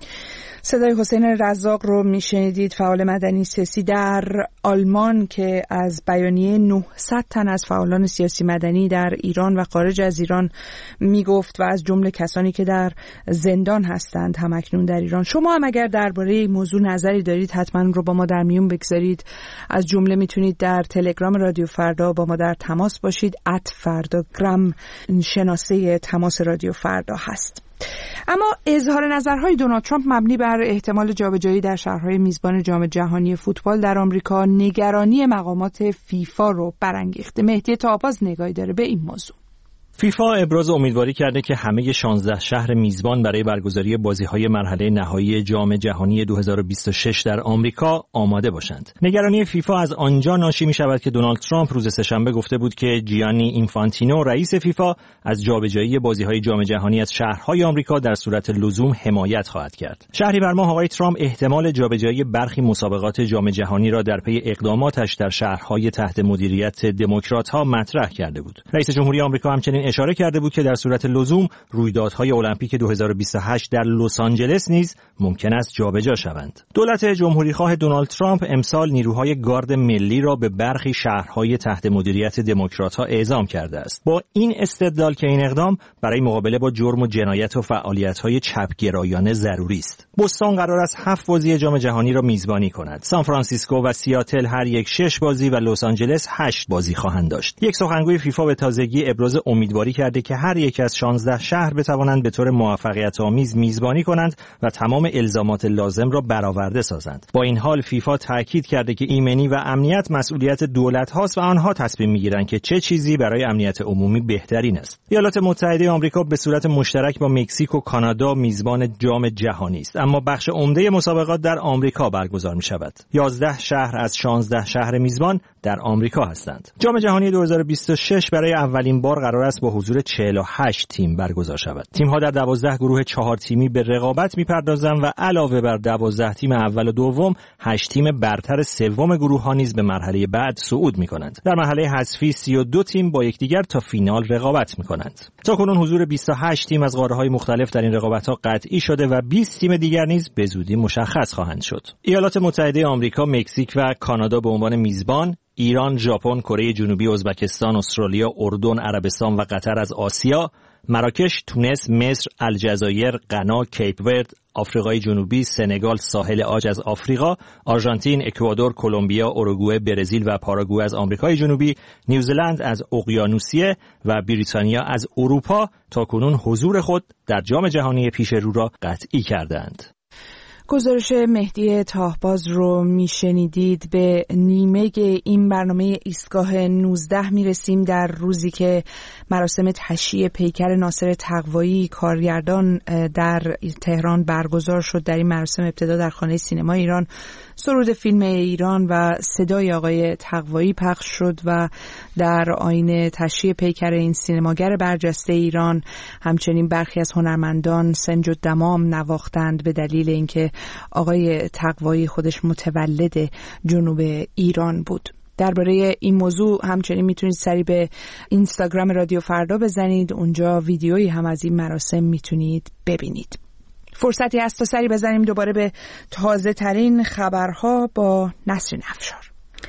صدای حسین رزاق رو میشنیدید، فعال مدنی سیاسی در آلمان که از بیانیه 900 تن از فعالان سیاسی مدنی در ایران و خارج از ایران میگفت و از جمله کسانی که در زندان هستند همکنون در ایران. شما هم اگر درباره این موضوع نظری دارید حتما رو با ما در میون بگذارید. از جمله میتونید در تلگرام رادیو فردا با ما در تماس باشید. @فردا شناسه تماس رادیو فردا هست. اما اظهار نظرهای دونالد ترامپ مبنی بر احتمال جابجایی در شهرهای میزبان جام جهانی فوتبال در آمریکا نگرانی مقامات فیفا رو برانگیخته. مهدی طاپاز نگاهی داره به این موضوع. فیفا ابراز امیدواری کرده که همه 16 شهر میزبان برای برگزاری بازی‌های مرحله نهایی جام جهانی 2026 در آمریکا آماده باشند. نگرانی فیفا از آنجا ناشی می‌شود که دونالد ترامپ روز سه‌شنبه گفته بود که جیانی اینفانتینو رئیس فیفا از جابجایی بازی‌های جام جهانی از شهرهای آمریکا در صورت لزوم حمایت خواهد کرد. شهریور ماه آقای ترامپ احتمال جابجایی برخی مسابقات جام جهانی را در پی اقداماتش در شهرهای تحت مدیریت دموکرات‌ها مطرح کرده بود. رئیس جمهوری آمریکا همچنین اشاره کرده بود که در صورت لزوم رویدادهای المپیک 2028 در لس آنجلس نیز ممکن است جابجا شوند. دولت جمهوریخواه دونالد ترامپ امسال نیروهای گارد ملی را به برخی شهرهای تحت مدیریت دموکرات‌ها اعزام کرده است، با این استدلال که این اقدام برای مقابله با جرم و جنایت و فعالیت‌های چپگرایانه ضروری است. بوستون قرار است 7 بازی جام جهانی را میزبانی کند. سان فرانسیسکو و سیاتل هر یک 6 بازی و لس آنجلس 8 بازی خواهند داشت. یک سخنگوی فیفا به تازگی ابراز امید امیدواری کرده که هر یک از 16 شهر بتوانند به طور موفقیت‌آمیز میزبانی کنند و تمام الزامات لازم را برآورده سازند. با این حال فیفا تاکید کرده که ایمنی و امنیت مسئولیت دولت‌هاست و آنها تصمیم می‌گیرند که چه چیزی برای امنیت عمومی بهترین است. ایالات متحده آمریکا به صورت مشترک با مکزیک و کانادا میزبان جام جهانی است، اما بخش عمده مسابقات در آمریکا برگزار می‌شود. 11 شهر از 16 شهر میزبان در آمریکا هستند. جام جهانی 2026 برای اولین بار قرار است با حضور 48 تیم برگزار شود. تیم‌ها در 12 گروه 4 تیمی به رقابت می‌پردازند و علاوه بر 12 تیم اول و دوم، 8 تیم برتر سوم گروه‌ها نیز به مرحله بعد صعود می‌کنند. در مرحله حذفی 32 تیم با یکدیگر تا فینال رقابت می‌کنند. تاکنون حضور 28 تیم از قاره‌های مختلف در این رقابت‌ها قطعی شده و 20 تیم دیگر نیز به زودی مشخص خواهند شد. ایالات متحده آمریکا، مکزیک و کانادا به عنوان میزبان، ایران، ژاپن، کره جنوبی، ازبکستان، استرالیا، اردن، عربستان و قطر از آسیا، مراکش، تونس، مصر، الجزایر، غنا، کیپ ورد، آفریقای جنوبی، سنگال، ساحل عاج از آفریقا، آرژانتین، اکوادور، کلمبیا، اوروگوئه، برزیل و پاراگوئه از آمریکای جنوبی، نیوزلند از اقیانوسیه و بریتانیا از اروپا تاکنون حضور خود در جام جهانی پیش رو را قطعی کردند. گزارش مهدی تاهباز رو میشنیدید. به نیمه این برنامه ایستگاه 19 میرسیم در روزی که مراسم تشییع پیکر ناصر تقوایی کارگردان در تهران برگزار شد. در این مراسم ابتدا در خانه سینما ایران سرود فیلم ایران و صدای آقای تقوایی پخش شد و در آیین تشییع پیکر این سینماگر برجسته ایران همچنین برخی از هنرمندان سنج و دمام نواختند به دلیل اینکه آقای تقوایی خودش متولد جنوب ایران بود. درباره این موضوع همچنین میتونید سری به اینستاگرام رادیو فردا بزنید، اونجا ویدیویی هم از این مراسم میتونید ببینید. فرصتی هست تا سری بزنیم دوباره به تازه ترین خبرها با نسرین افشار.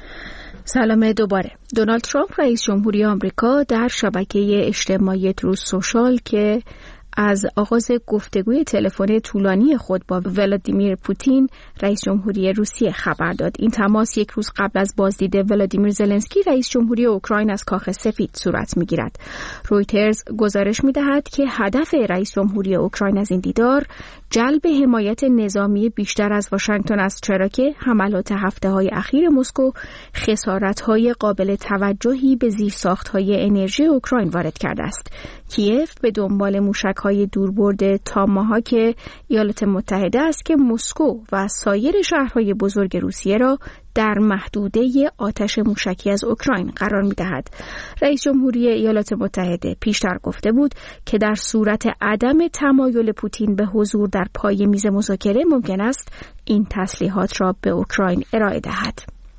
سلام دوباره. دونالد ترامپ رئیس جمهوری آمریکا در شبکه اجتماعی تروث سوشال که از آغاز گفتگوی تلفنی طولانی خود با ولادیمیر پوتین رئیس جمهوری روسیه خبر داد. این تماس یک روز قبل از بازدید ولادیمیر زلنسکی رئیس جمهوری اوکراین از کاخ سفید صورت می‌گیرد. رویترز گزارش می‌دهد که هدف رئیس جمهوری اوکراین از این دیدار جلب حمایت نظامی بیشتر از واشنگتن است، چرا که حملات هفته‌های اخیر مسکو خسارت‌های قابل توجهی به زیرساخت‌های انرژی اوکراین وارد کرده است. کیف به دنبال موشک‌های دوربرد تاماهاک ایالات متحده است که مسکو و سایر شهرهای بزرگ روسیه را در محدوده آتش موشکی از اوکراین قرار می‌دهد. رئیس جمهوری ایالات متحده پیشتر گفته بود که در صورت عدم تمایل پوتین به حضور در پای میز مذاکره ممکن است این تسلیحات را به اوکراین ارائه دهد.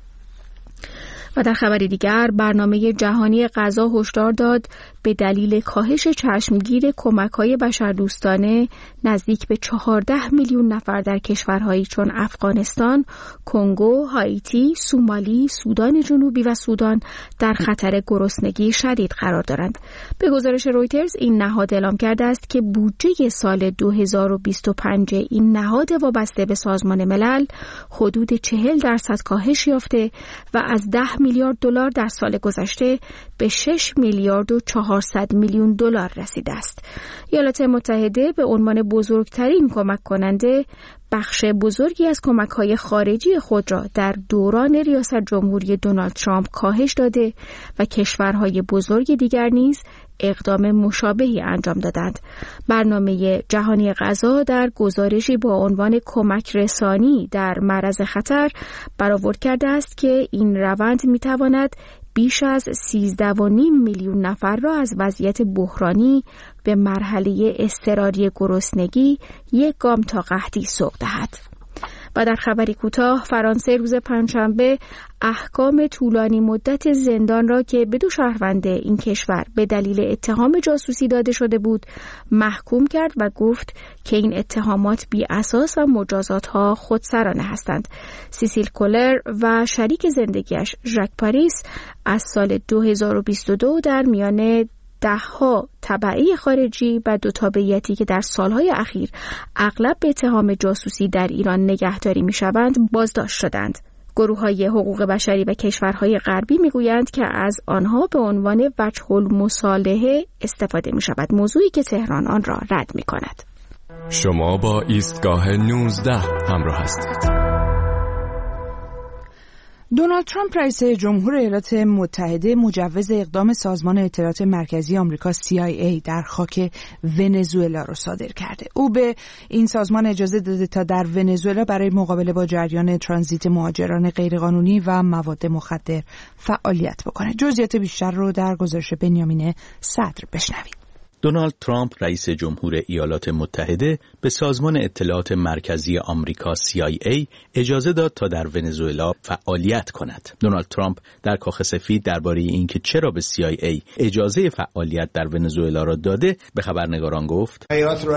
و در خبری دیگر برنامه جهانی غذا هشدار داد به دلیل کاهش چشمگیر کمک‌های بشردوستانه نزدیک به 14 میلیون نفر در کشورهایی چون افغانستان، کنگو، هایتی، سومالی، سودان جنوبی و سودان در خطر گرسنگی شدید قرار دارند. به گزارش رویترز این نهاد اعلام کرده است که بودجه سال 2025 این نهاد وابسته به سازمان ملل حدود 40% کاهش یافته و از 10 میلیارد دلار در سال گذشته به 6 میلیارد و 400 میلیون دلار رسیده است. ایالات متحده به عنوان بزرگترین کمک کننده بخش بزرگی از کمک‌های خارجی خود را در دوران ریاست جمهوری دونالد ترامپ کاهش داده و کشورهای بزرگ دیگر نیز اقدام مشابهی انجام دادند. برنامه جهانی غذا در گزارشی با عنوان کمک رسانی در معرض خطر برآورد کرده است که این روند می‌تواند بیش از 13.5 میلیون نفر را از وضعیت بحرانی به مرحله اضطراری گرسنگی یک گام تا قحطی سوق دهد. و در خبری کوتاه فرانسه روز پنجشنبه احکام طولانی مدت زندان را که به 2 شهروند این کشور به دلیل اتهام جاسوسی داده شده بود محکوم کرد و گفت که این اتهامات بی اساس و مجازات‌ها خودسرانه هستند. سیسیل کولر و شریک زندگیش ژاک پاریس از سال 2022 در میان 10 تبعی خارجی و 2 تابعیتی که در سالهای اخیر اغلب به اتهام جاسوسی در ایران نگهداری می‌شوند بازداشت شدند. گروه‌های حقوق بشری و کشورهای غربی میگویند که از آنها به عنوان وجه المصالحه استفاده می‌شود، موضوعی که تهران آن را رد می‌کند. شما با ایستگاه 19 همراه هستید. دونالد ترامپ رئیس جمهور ایالات متحده مجوز اقدام سازمان اطلاعات مرکزی آمریکا CIA در خاک ونزوئلا را صادر کرده. او به این سازمان اجازه داده تا در ونزوئلا برای مقابله با جریان ترانزیت مهاجران غیرقانونی و مواد مخدر فعالیت بکنه. جزئیات بیشتر رو در گزارش بنیامین صدر بشنوید. دونالد ترامپ رئیس جمهور ایالات متحده به سازمان اطلاعات مرکزی آمریکا CIA اجازه داد تا در ونزوئلا فعالیت کند. دونالد ترامپ در کاخ سفید درباره اینکه چرا به CIA اجازه فعالیت در ونزوئلا را داده به خبرنگاران گفت: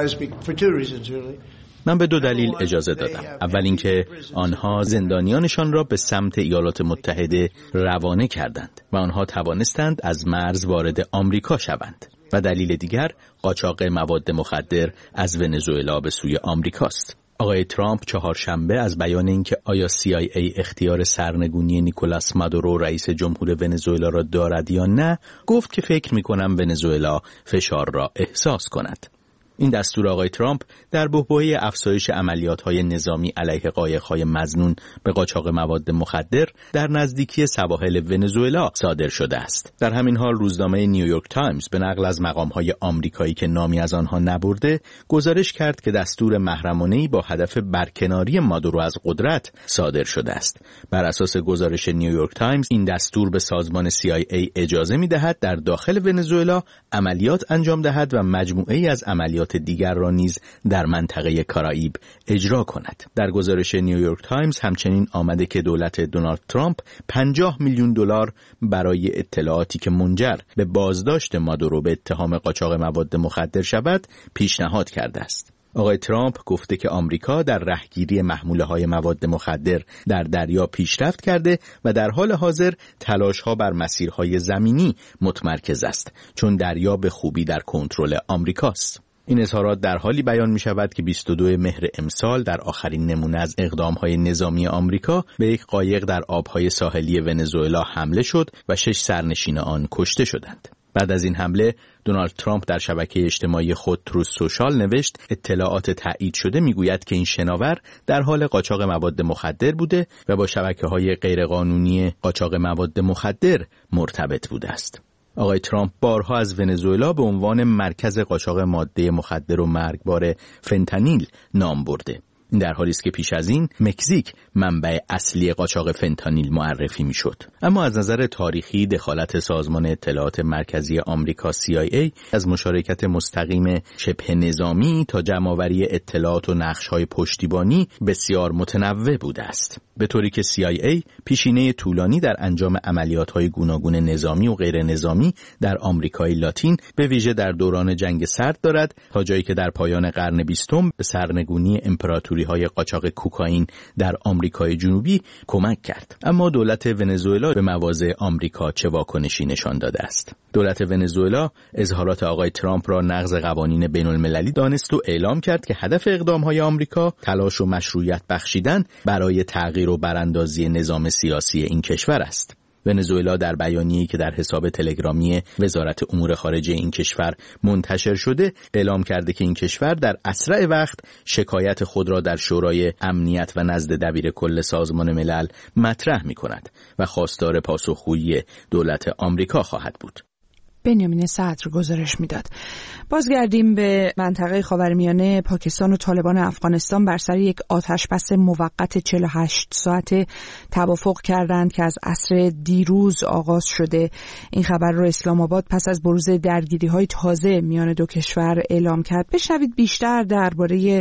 من به 2 دلیل اجازه دادم. اول اینکه آنها زندانیانشان را به سمت ایالات متحده روانه کردند و آنها توانستند از مرز وارد آمریکا شوند. و دلیل دیگر قاچاق مواد مخدر از ونزوئلا به سوی آمریکاست. آقای ترامپ چهارشنبه از بیان اینکه آیا CIA اختیار سرنگونی نیکولاس مادورو رئیس جمهور ونزوئلا را دارد یا نه، گفت که فکر می‌کنم ونزوئلا فشار را احساس کند. این دستور آقای ترامپ در بحبوحه افزایش عملیات‌های نظامی علیه قایق‌های مظنون به قاچاق مواد مخدر در نزدیکی سواحل ونزوئلا صادر شده است. در همین حال روزنامه نیویورک تایمز به نقل از مقام‌های آمریکایی که نامی از آنها نبرده گزارش کرد که دستور محرمانه‌ای با هدف برکناری مادورو از قدرت صادر شده است. بر اساس گزارش نیویورک تایمز این دستور به سازمان CIA اجازه می‌دهد در داخل ونزوئلا عملیات انجام دهد و مجموعه‌ای از عملیات دیگر را نیز در منطقه کارائیب اجرا کند. در گزارش نیویورک تایمز همچنین آمده که دولت دونالد ترامپ 50 میلیون دلار برای اطلاعاتی که منجر به بازداشت مادورو به اتهام قاچاق مواد مخدر شود پیشنهاد کرده است. آقای ترامپ گفته که آمریکا در رهگیری محموله‌های مواد مخدر در دریا پیشرفت کرده و در حال حاضر تلاش‌ها بر مسیرهای زمینی متمرکز است، چون دریا به خوبی در کنترل آمریکاست. این اظهارات در حالی بیان می شود که 22 مهر امسال در آخرین نمونه از اقدام‌های نظامی آمریکا به یک قایق در آب‌های ساحلی ونزوئلا حمله شد و 6 سرنشین آن کشته شدند. بعد از این حمله دونالد ترامپ در شبکه اجتماعی خود تروث سوشال نوشت اطلاعات تایید شده میگوید که این شناور در حال قاچاق مواد مخدر بوده و با شبکه‌های غیرقانونی قاچاق مواد مخدر مرتبط بوده است. آقای ترامپ بارها از ونزوئلا به عنوان مرکز قاچاق ماده مخدر و مرگبار فنتانیل نام برده. این در حالی است که پیش از این مکزیک منبع اصلی قاچاق فنتانیل معرفی میشد. اما از نظر تاریخی دخالت سازمان اطلاعات مرکزی آمریکا CIA از مشارکت مستقیم شبه نظامی تا جمع‌آوری اطلاعات و نقش‌های پشتیبانی بسیار متنوع بوده است. به طوری که CIA پیشینه طولانی در انجام عملیات‌های گوناگون نظامی و غیر نظامی در آمریکای لاتین به ویژه در دوران جنگ سرد دارد تا جایی که در پایان قرن 20 به سرنگونی امپراتوری‌های قاچاق کوکائین در آمریکای جنوبی کمک کرد. اما دولت ونزوئلا به مواضع آمریکا چه واکنشی نشان داده است؟ دولت ونزوئلا اظهارات آقای ترامپ را نقض قوانین بین‌المللی دانست و اعلام کرد که هدف اقدام‌های آمریکا تلاش و مشروعیت بخشیدن برای تغییر و براندازی نظام سیاسی این کشور است. ونزوئلا در بیانیه‌ای که در حساب تلگرامی وزارت امور خارجه این کشور منتشر شده اعلام کرده که این کشور در اسرع وقت شکایت خود را در شورای امنیت و نزد دبیر کل سازمان ملل مطرح می‌کند و خواستار پاسخگویی دولت آمریکا خواهد بود. بنیامین صدر گزارش میداد. بازگردیم به منطقه خاورمیانه. پاکستان و طالبان افغانستان بر سر یک آتشبس موقت 48 ساعته توافق کردند که از عصر دیروز آغاز شده. این خبر رو اسلام آباد پس از بروز درگیری‌های تازه میان دو کشور اعلام کرد. بشنوید بیشتر درباره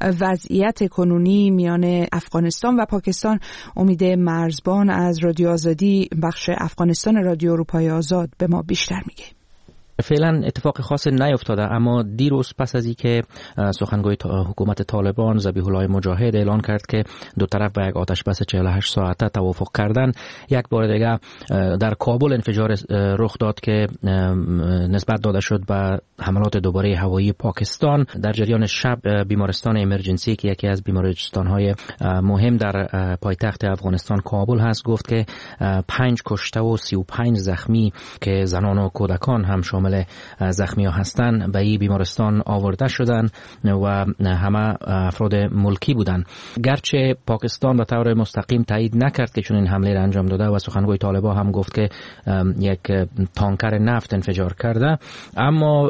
وضعیت کنونی میان افغانستان و پاکستان. امید مرزبان از رادیو آزادی بخش افغانستان رادیو اروپای آزاد به ما بیشتر میگه. فعلا اتفاق خاص نیفتاده، اما دیروز پس از اینکه سخنگوی حکومت طالبان ذبیح الله مجاهد اعلان کرد که دو طرف به یک آتش بس 48 ساعته توافق کردن، یک بار دیگه در کابل انفجار رخ داد که نسبت داده شد به حملات دوباره هوایی پاکستان. در جریان شب بیمارستان امرجنسی که یکی از بیمارستان‌های مهم در پایتخت افغانستان کابل هست گفت که 5 کشته و 35 زخمی که زنان و کودکان هم شامل زخمی ها هستند به این بیمارستان آورده شدن و همه افراد ملکی بودند. گرچه پاکستان به طور مستقیم تایید نکرد که چون این حمله را انجام داده و سخنگوی طالبان هم گفت که یک تانکر نفت انفجار کرده، اما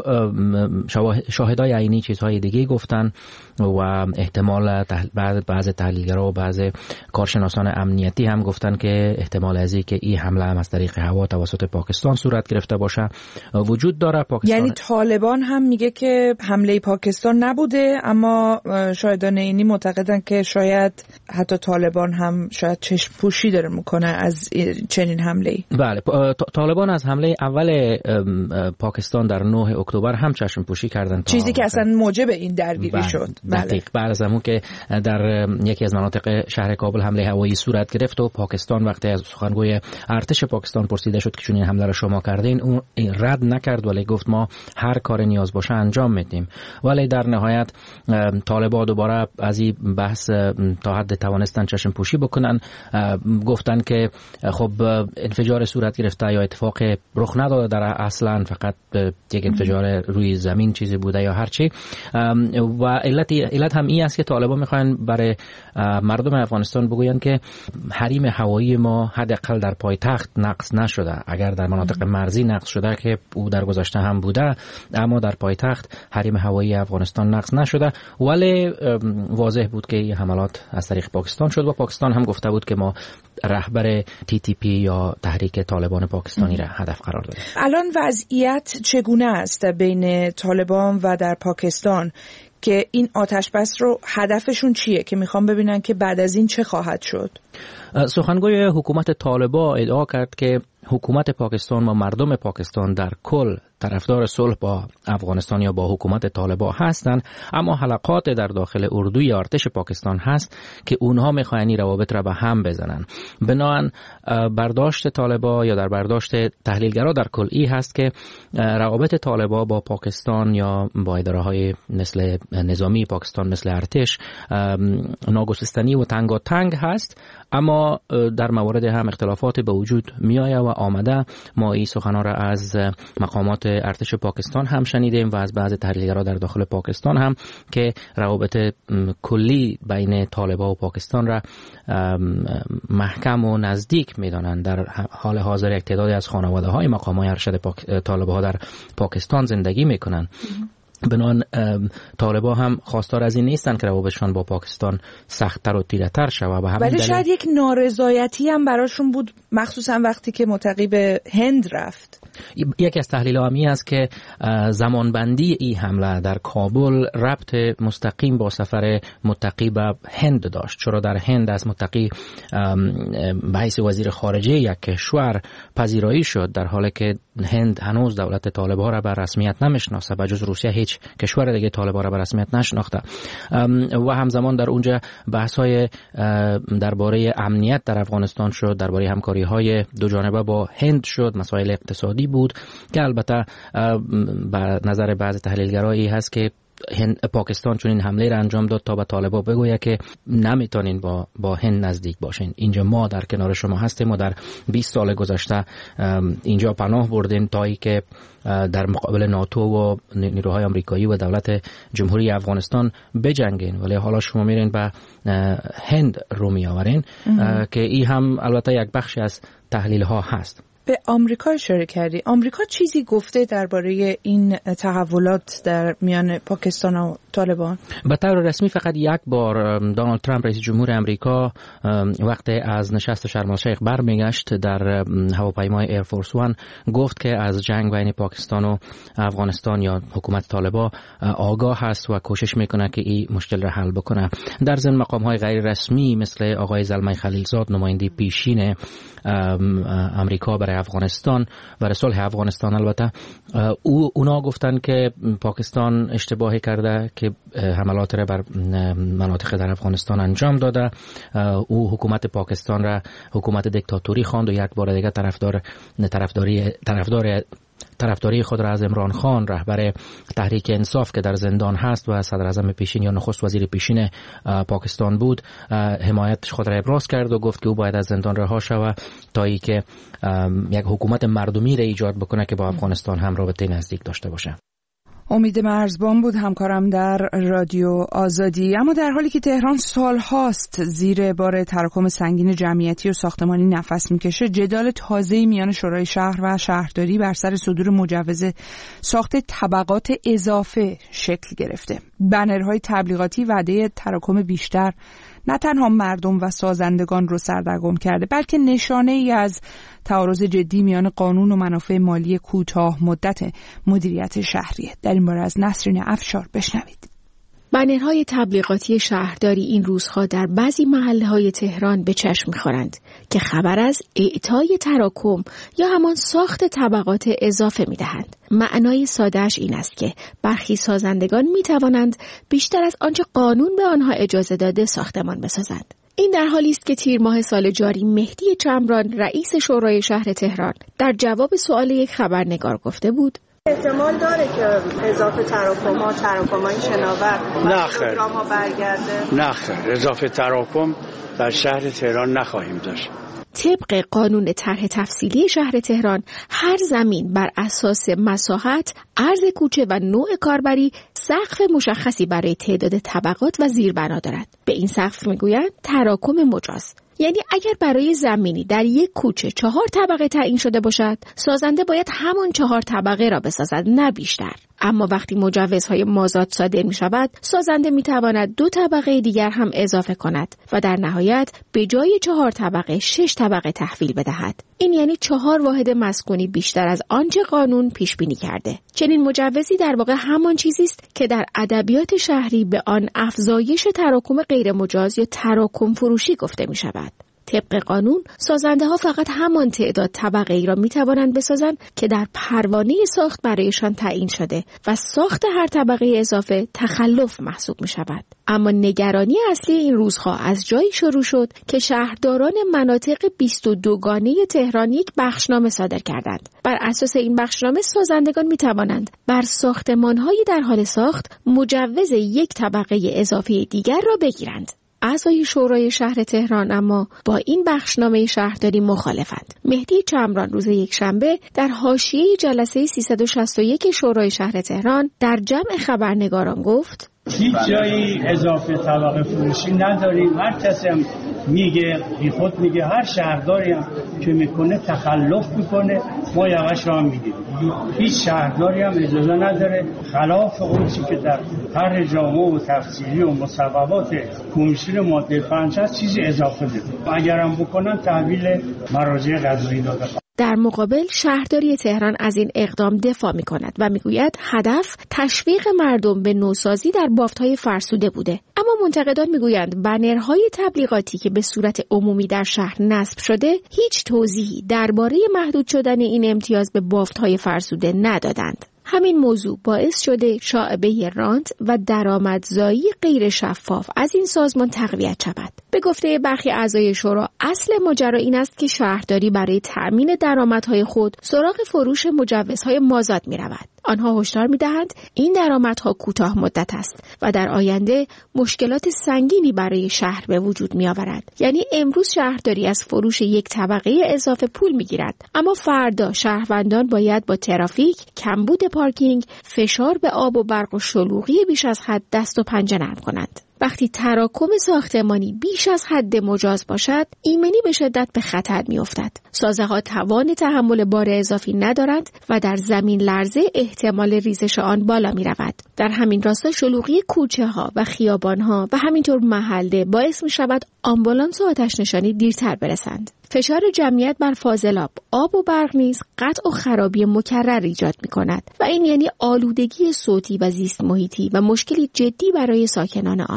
شاهدای عینی چیزهای دیگه گفتن و احتمال بعض تحلیلگرا و بعض کارشناسان امنیتی هم گفتن که احتمال از این که این حمله هم از طریق هوا توسط پاکستان صورت گرفته باشه وجود داره. پاکستان یعنی طالبان هم میگه که حمله پاکستان نبوده، اما شاهدان عینی معتقدن که شاید حتی طالبان هم شاید چشم پوشی داره میکنه از چنین حمله‌ای. بله، طالبان از حمله اول پاکستان در 9 اکتبر هم چشم پوشی کردن، چیزی که اصلا موجب این درگیری شد. دقیق بعد از همون که در یکی از مناطق شهر کابل حمله هوایی صورت گرفت و پاکستان وقتی از سخنگوی ارتش پاکستان پرسیده شد که چون این حمله را شما کردین، اون رد نکرد ولی گفت ما هر کار نیاز باشه انجام میدیم. ولی در نهایت طالبان دوباره از این بحث تا حد توانستن چشم پوشی بکنن، گفتن که خب انفجار صورت گرفته یا اتفاق رخ نداده، در اصلا فقط یک انفجار روی زمین چیزی بوده یا هر چی. و علت هم این است که طالبان میخوان برای مردم افغانستان بگوین که حریم هوایی ما حداقل در پایتخت نقض نشده. اگر در مناطق مرزی نقض شده که او در گذشته هم بوده، اما در پایتخت حریم هوایی افغانستان نقض نشده. ولی واضح بود که این حملات از طریق پاکستان شد و پاکستان هم گفته بود که ما رهبر TTP یا تحریک طالبان پاکستانی را هدف قرار دادیم. الان وضعیت چگونه است بین طالبان و در پاکستان که این آتش بس رو هدفشون چیه که میخوام ببینن که بعد از این چه خواهد شد؟ سخنگوی حکومت طالبان ادعا کرد که حکومت پاکستان و مردم پاکستان در کل طرفدار صلح با افغانستان یا با حکومت طالبان هستند، اما حلقات در داخل اردوی ارتش پاکستان هست که اونها میخواین این روابط را به هم بزنن. بنابراین برداشت طالبان یا در برداشت تحلیلگرا در کل ای هست که روابط طالبان با پاکستان یا با اداره‌های مثل نظامی پاکستان مثل ارتش ناگسستنی و تنگاتنگ هست، اما در موارد هم اختلافات به وجود میآید و آمده. ما این سخنان را از مقامات ارتش پاکستان هم شنیدیم و از بعض تحلیلگرا در داخل پاکستان هم که روابط کلی بین طالبان و پاکستان را محکم و نزدیک می‌دانند. در حال حاضر یک تعدادی از خانواده‌های مقامات ارشد طالبان در پاکستان زندگی می‌کنند. بنابراین طالبان هم خواستار از این نیستن که روابطشان با پاکستان سخت‌تر و تیره‌تر شود. ولی شاید یک نارضایتی هم براشون بود، مخصوصا وقتی که متقی به هند رفت. یکی از تحلیل‌ها این است که زمانبندی این حمله در کابل ربط مستقیم با سفر متقی به هند داشت، چرا در هند از متقی به حیث وزیر خارجه یک کشور پذیرایی شد، در حالی که هند هنوز دولت طالبان را به رسمیت نمیشناسه، به جز روسیه هیچ کشور دیگه طالبان را به رسمیت نشناخته. و همزمان در اونجا بحث‌های درباره امنیت در افغانستان شد، درباره همکاری‌های دو جانبه با هند شد، مسائل اقتصادی بود که البته به نظر بعض تحلیلگرایی هست که پاکستان چون این حمله را انجام داد تا به طالبان بگوید که نمیتونین با هند نزدیک باشین، اینجا ما در کنار شما هستیم و در 20 سال گذشته اینجا پناه بردیم تا ای که در مقابل ناتو و نیروهای آمریکایی و دولت جمهوری افغانستان بجنگین، ولی حالا شما میرین به هند رو میآورین که این هم البته یک بخشی از تحلیل ها هست. به آمریکا اشاره کردی. آمریکا چیزی گفته درباره این تحولات در میان پاکستان و طالبان؟ به طور رسمی فقط یک بار دونالد ترامپ رئیس جمهور آمریکا وقتی از نشست شرم الشیخ برمیگشت در هواپیمای ایرفورس وان گفت که از جنگ بین پاکستان و افغانستان یا حکومت طالبان آگاه هست و کوشش میکنه که این مشکل را حل بکنه. در ضمن مقام‌های غیر رسمی مثل آقای زلمه خلیلزاد نماینده پیشین آمریکا برای برای افغانستان، برای صلح افغانستان. البته اونا گفتن که پاکستان اشتباهی کرده که حملات را بر مناطق در افغانستان انجام داده. او حکومت پاکستان را حکومت دیکتاتوری خواند و یک بار دیگه طرفداری خود را از عمران خان رهبر تحریک انصاف که در زندان هست و صدر اعظم پیشین یا نخست وزیر پیشین پاکستان بود حمایت خود را ابراز کرد و گفت که او باید از زندان رها شود تا اینکه یک حکومت مردمی را ایجاد بکنه که با افغانستان هم رابطه نزدیک داشته باشه. امید مرزبان بود همکارم در رادیو آزادی. اما در حالی که تهران سالهاست زیر بار تراکم سنگین جمعیتی و ساختمانی نفس میکشه، جدال تازه‌ای میان شورای شهر و شهرداری بر سر صدور مجوز ساخت طبقات اضافه شکل گرفته. بنرهای تبلیغاتی وعده تراکم بیشتر نه تنها مردم و سازندگان رو سردرگم کرده، بلکه نشانه ای از تعارض جدی میان قانون و منافع مالی کوتاه مدت مدیریت شهریه. در این باره از نسرین افشار بشنوید. بنرهای تبلیغاتی شهرداری این روزها در بعضی محله‌های تهران به چشم می‌خورند که خبر از اعطای تراکم یا همان ساخت طبقات اضافه می‌دهند. معنای ساده‌اش این است که برخی سازندگان می‌توانند بیشتر از آنچه قانون به آنها اجازه داده ساختمان بسازند. این در حالی است که تیر ماه سال جاری مهدی چمران رئیس شورای شهر تهران در جواب سوال یک خبرنگار گفته بود احتمال داره که اضافه تراکم‌های شناور پروگرام‌ها برگرده؟ نه خیر، اضافه تراکم در شهر تهران نخواهیم داشت. طبق قانون طرح تفصیلی شهر تهران، هر زمین بر اساس مساحت، عرض کوچه و نوع کاربری سقف مشخصی برای تعداد طبقات و زیربنا دارد. به این سقف میگویند تراکم مجاز. یعنی اگر برای زمینی در یک کوچه 4 طبقه تعیین شده باشد، سازنده باید همان 4 طبقه را بسازد، نه بیشتر. اما وقتی مجوزهای مازاد صادر می شود، سازنده می تواند 2 طبقه دیگر هم اضافه کند و در نهایت به جای 4 طبقه 6 طبقه تحویل بدهد. این یعنی 4 واحد مسکونی بیشتر از آنچه قانون پیش بینی کرده. چنین مجوزی در واقع همان چیزی است که در ادبیات شهری به آن افزایش تراکم غیر مجاز یا تراکم فروشی گفته می شود. طبق قانون سازنده ها فقط همان تعداد طبقه ای را می توانند بسازند که در پروانه ساخت برایشان تعیین شده و ساخت هر طبقه اضافه تخلف محسوب می شود. اما نگرانی اصلی این روزها از جایی شروع شد که شهرداران مناطق 22 گانه تهران یک بخشنامه صادر کردند. بر اساس این بخشنامه سازندگان می توانند بر ساختمان‌های در حال ساخت مجوز یک طبقه اضافه دیگر را بگیرند. اعضای شورای شهر تهران اما با این بخشنامه شهرداری مخالفند. مهدی چمران روز یکشنبه در حاشیه جلسه 361 شورای شهر تهران در جمع خبرنگاران گفت: هیچ جایی اضافه طبقه فروشی نداریم. هر کسی هم میگه، بی خود میگه، هر شهرداری هم که میکنه تخلف میکنه، ما یواش را هم میگیم. هیچ شهرداری هم اجازه نداره خلاف اون چیزی که در هر جامعه و تفصیلی و مصوبات کمیسیون ماده 5 هست چیزی اضافه بده. اگر هم بکنن تحویل مراجع قضایی داده. در مقابل شهرداری تهران از این اقدام دفاع می کند و می گوید هدف تشویق مردم به نوسازی در بافت‌های فرسوده بوده. اما منتقدان می گویند بنرهای تبلیغاتی که به صورت عمومی در شهر نصب شده هیچ توضیحی درباره محدود شدن این امتیاز به بافت‌های فرسوده ندادند. همین موضوع باعث شده شائبه رانت و درآمدزایی غیر شفاف از این سازمان تقویت شود. به گفته برخی اعضای شورا، اصل ماجرا این است که شهرداری برای تأمین درآمدهای خود سراغ فروش مجوزهای مازاد می‌رود. آنها هشدار می‌دهند این درآمدها کوتاه مدت است و در آینده مشکلات سنگینی برای شهر به وجود می‌آورد. یعنی امروز شهرداری از فروش یک طبقه اضافه پول می‌گیرد، اما فردا شهروندان باید با ترافیک، کمبود پارکینگ، فشار به آب و برق و شلوغی بیش از حد دست و پنجه نرم کنند. وقتی تراکم ساختمانی بیش از حد مجاز باشد، ایمنی به شدت به خطر می‌افتد. سازه‌ها توان تحمل بار اضافی ندارند و در زمین لرزه احتمال ریزش آن بالا می‌رود. در همین راستا شلوغی کوچه‌ها و خیابان‌ها و همینطور محله باعث می‌شود آمبولانس و آتش‌نشانی دیرتر برسند. فشار جمعیت بر فاضلاب، آب و برق نیز قطع و خرابی مکرر ایجاد می‌کند و این یعنی آلودگی صوتی و زیست محیطی و مشکلی جدی برای ساکنان آن.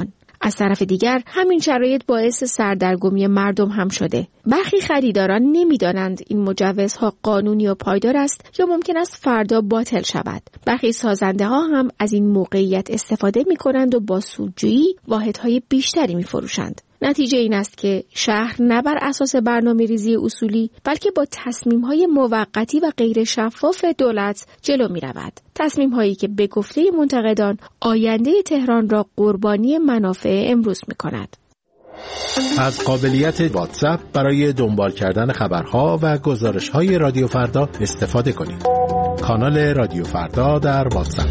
از طرف دیگر همین شرایط باعث سردرگمی مردم هم شده. برخی خریداران نمی‌دانند این مجوزها قانونی و پایدار است یا ممکن است فردا باطل شود. برخی سازنده‌ها هم از این موقعیت استفاده می‌کنند و با سودجویی واحدهای بیشتری می‌فروشند. نتیجه این است که شهر نه بر اساس برنامه‌ریزی اصولی بلکه با تصمیم‌های موقتی و غیر شفاف دولت جلو می‌رود. تصمیم‌هایی که به گفته منتقدان آینده تهران را قربانی منافع امروز می‌کند. از قابلیت واتساپ برای دنبال کردن خبرها و گزارش‌های رادیو فردا استفاده کنید. کانال رادیو فردا در واتساپ.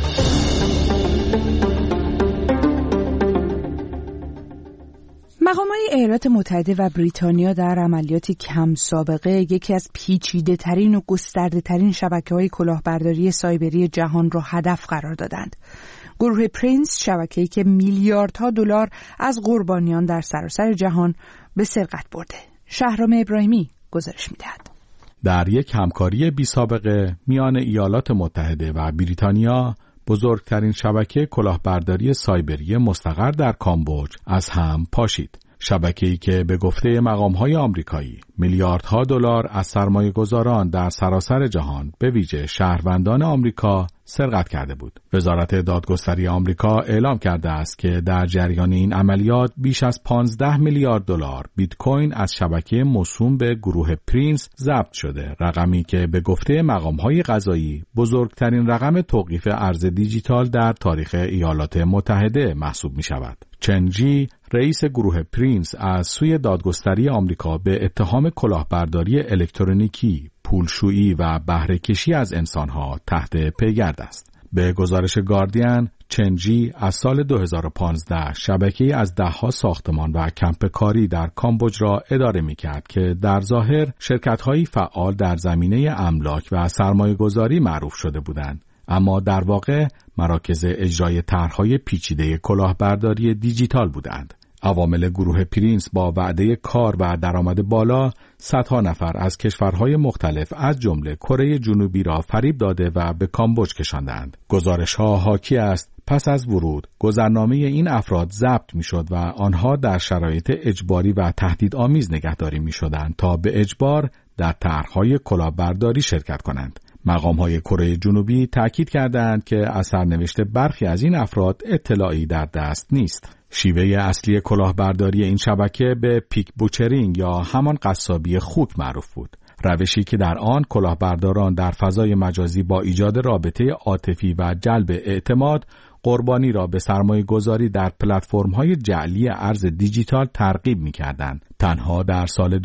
مقامات ایالات متحده و بریتانیا در عملیاتی کم سابقه یکی از پیچیده ترین و گسترده ترین شبکه‌های کلاهبرداری سایبری جهان را هدف قرار دادند. گروه پرینس، شبکه‌ای که میلیاردها دلار از قربانیان در سراسر جهان به سرقت برده. شهرام ابراهیمی گزارش می‌دهد. در یک همکاری بی‌سابقه میان ایالات متحده و بریتانیا، بزرگترین شبکه کلاهبرداری سایبری مستقر در کامبوج از هم پاشید. شبکه‌ای که به گفته مقام‌های آمریکایی میلیاردها دلار از سرمایه‌گذاران در سراسر جهان به ویژه شهروندان آمریکا سرقت کرده بود. وزارت دادگستری آمریکا اعلام کرده است که در جریان این عملیات بیش از 15 میلیارد دلار بیت کوین از شبکه موسوم به گروه پرینس ضبط شده، رقمی که به گفته مقام‌های قضایی بزرگترین رقم توقیف ارز دیجیتال در تاریخ ایالات متحده محسوب می‌شود. چنجی، رئیس گروه پرینس، از سوی دادگستری آمریکا به اتهام کلاهبرداری الکترونیکی، پولشویی و بهره‌کشی از انسانها تحت پیگرد است. به گزارش گاردین، چنجی از سال 2015 شبکه‌ای از ده‌ها ساختمان و کمپ کاری در کامبوج را اداره می‌کرد که در ظاهر شرکت‌هایی فعال در زمینه املاک و سرمایه‌گذاری معروف شده بودند، اما در واقع مراکز اجرای طرح‌های پیچیده کلاهبرداری دیجیتال بودند. عوامل گروه پرینس با وعده کار و درآمد بالا صدها نفر از کشورهای مختلف از جمله کره جنوبی را فریب داده و به کامبوج کشاندند. گزارش‌ها حاکی است پس از ورود گذرنامه این افراد ضبط می‌شد و آنها در شرایط اجباری و تهدیدآمیز نگهداری می‌شدند تا به اجبار در طرح‌های کلاهبرداری شرکت کنند. مقام‌های کره جنوبی تأکید کردند که از سرنوشت برخی از این افراد اطلاعی در دست نیست. شیوه اصلی کلاهبرداری این شبکه به پیک بوچرینگ یا همان قصابی خوک معروف بود. روشی که در آن کلاهبرداران در فضای مجازی با ایجاد رابطه عاطفی و جلب اعتماد قربانی را به سرمایه‌گذاری در پلتفرم‌های جعلی ارز دیجیتال ترغیب می‌کردند. تنها در سال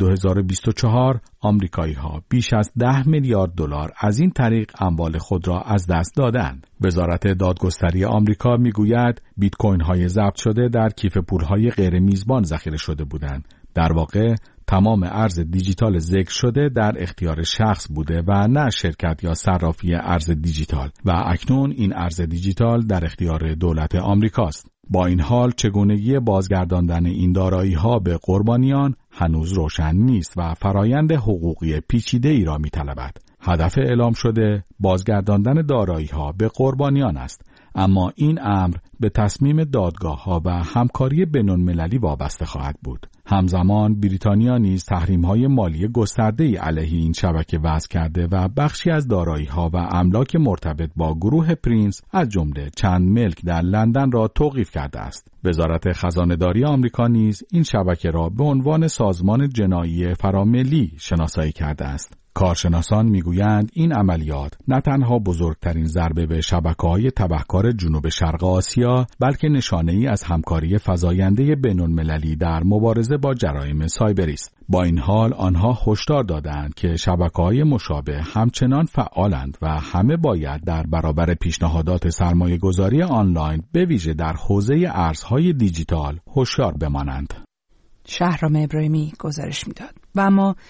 2024 آمریکایی‌ها بیش از 10 میلیارد دلار از این طریق اموال خود را از دست دادند. وزارت دادگستری آمریکا می‌گوید بیت کوین‌های ضبط شده در کیف پول‌های غیر میزبان ذخیره شده بودند. در واقع تمام ارز دیجیتال ذکر شده در اختیار شخص بوده و نه شرکت یا صرافی ارز دیجیتال و اکنون این ارز دیجیتال در اختیار دولت آمریکاست. با این حال چگونگی بازگرداندن این دارایی‌ها به قربانیان هنوز روشن نیست و فرایند حقوقی پیچیده‌ای را می‌طلبد. هدف اعلام شده بازگرداندن دارایی‌ها به قربانیان است، اما این امر به تصمیم دادگاه‌ها و همکاری بین‌المللی وابسته خواهد بود. همزمان بریتانیا نیز تحریم‌های مالی گسترده‌ای علیه این شبکه وضع کرده و بخشی از دارایی‌ها و املاک مرتبط با گروه پرینس از جمله چند ملک در لندن را توقیف کرده است. وزارت خزانه‌داری آمریکا نیز این شبکه را به عنوان سازمان جنایی فراملی شناسایی کرده است. کارشناسان میگویند این عملیات نه تنها بزرگترین ضربه به شبکه‌های تبهکار جنوب شرق آسیا، بلکه نشانه‌ای از همکاری فزاینده بین‌المللی در مبارزه با جرایم سایبری است. با این حال آنها هشدار دادند که شبکه‌های مشابه همچنان فعالند و همه باید در برابر پیشنهادات سرمایه‌گذاری آنلاین به ویژه در حوزه ارزهای دیجیتال هوشیار بمانند. شهرام ابراهیمی گزارش میداد. و اما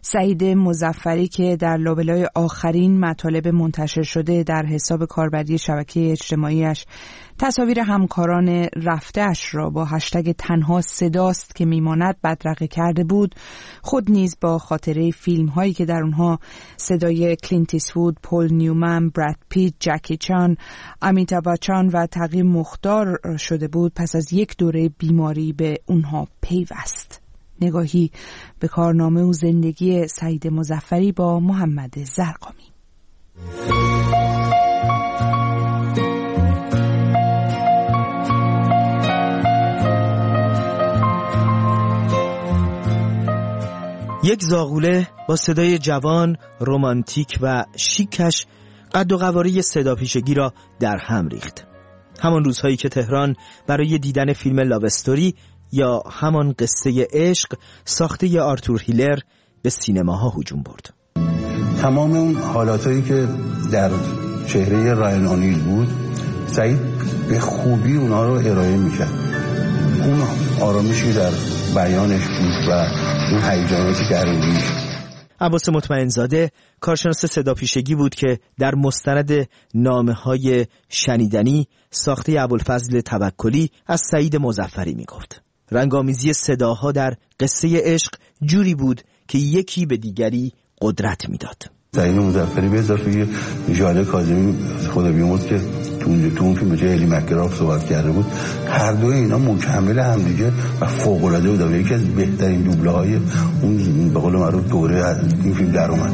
سعید مظفری که در لابلای آخرین مطالب منتشر شده در حساب کاربری شبکه اجتماعیش تصاویر همکاران رفته‌اش را با هشتگ تنها صداست که میماند بدرقه کرده بود، خود نیز با خاطره فیلم هایی که در اونها صدای کلینت ایستوود، پل نیومن، براد پیت، جکی چان، امیتابh بچان و تقی مختار شده بود، پس از یک دوره بیماری به اونها پیوست. نگاهی به کارنامه و زندگی سعید مظفری با محمد زرقامی. یک زاغوله با صدای جوان، رمانتیک و شیکش قد و قواره صداپیشگی را در هم ریخت. همان روزهایی که تهران برای دیدن فیلم لاو استوری یا همان قصه عشق ساخته آرتور هیلر به سینماها هجوم برد. تمام اون حالاتایی که در چهره رایان اونیل بود، سعید به خوبی اونا رو ارائه میکرد. اون آرامشی در بیانش بود و اون هیجاناتی که ارویش. عباس مطمئنزاده کارشناس صداپیشگی بود که در مستند نامه‌های شنیدنی ساخته ابوالفضل توکلی از سعید مظفری میگفت: رنگامیزی صداها در قصه عشق جوری بود که یکی به دیگری قدرت میداد. سعید مظفری به اضافه ژاله کاظمی خدا بیامرز که تو اون فیلم به جای الی مک‌گراف صحبت کرده بود، هر دوی اینا مکمل همدیگه و فوق‌العاده بود. یکی از بهترین دوبله‌های اون به قول معروف دوره این فیلم در اومد.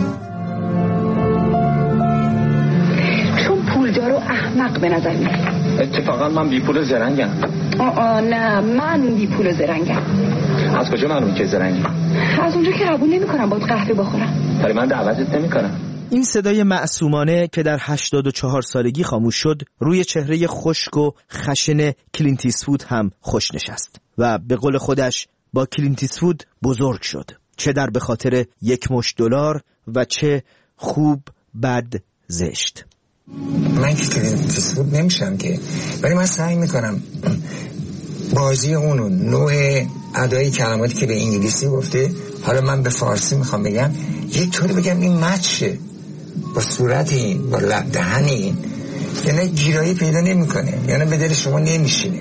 چون پولدار و احمق به نظر میاد. اتفاقا من بی پول زرنگم. نه، من بی پول زرنگم. از کجا معلومه که زرنگی؟ از اونجا که قبول نمی‌کنم باید قهوه بخورم. ولی من دعوتت نمی‌کنم. این صدای معصومانه که در 84 سالگی خاموش شد، روی چهره خشک و خشن کلینت ایستوود هم خوش نشست و به قول خودش با کلینت ایستوود بزرگ شد، چه در به خاطر یک مشت دلار و چه خوب بد زشت. من که کلینت ایستوود نمیشم که، ولی من سعی میکنم بازی اونو، نوع ادای کلماتی که به انگلیسی گفته، حالا من به فارسی میخوام بگم، یک طوری بگم این مچه با صورت این، با لب دهن این، یعنی گیرایی پیدا نمیکنه، یعنی به دل شما نمیشینه.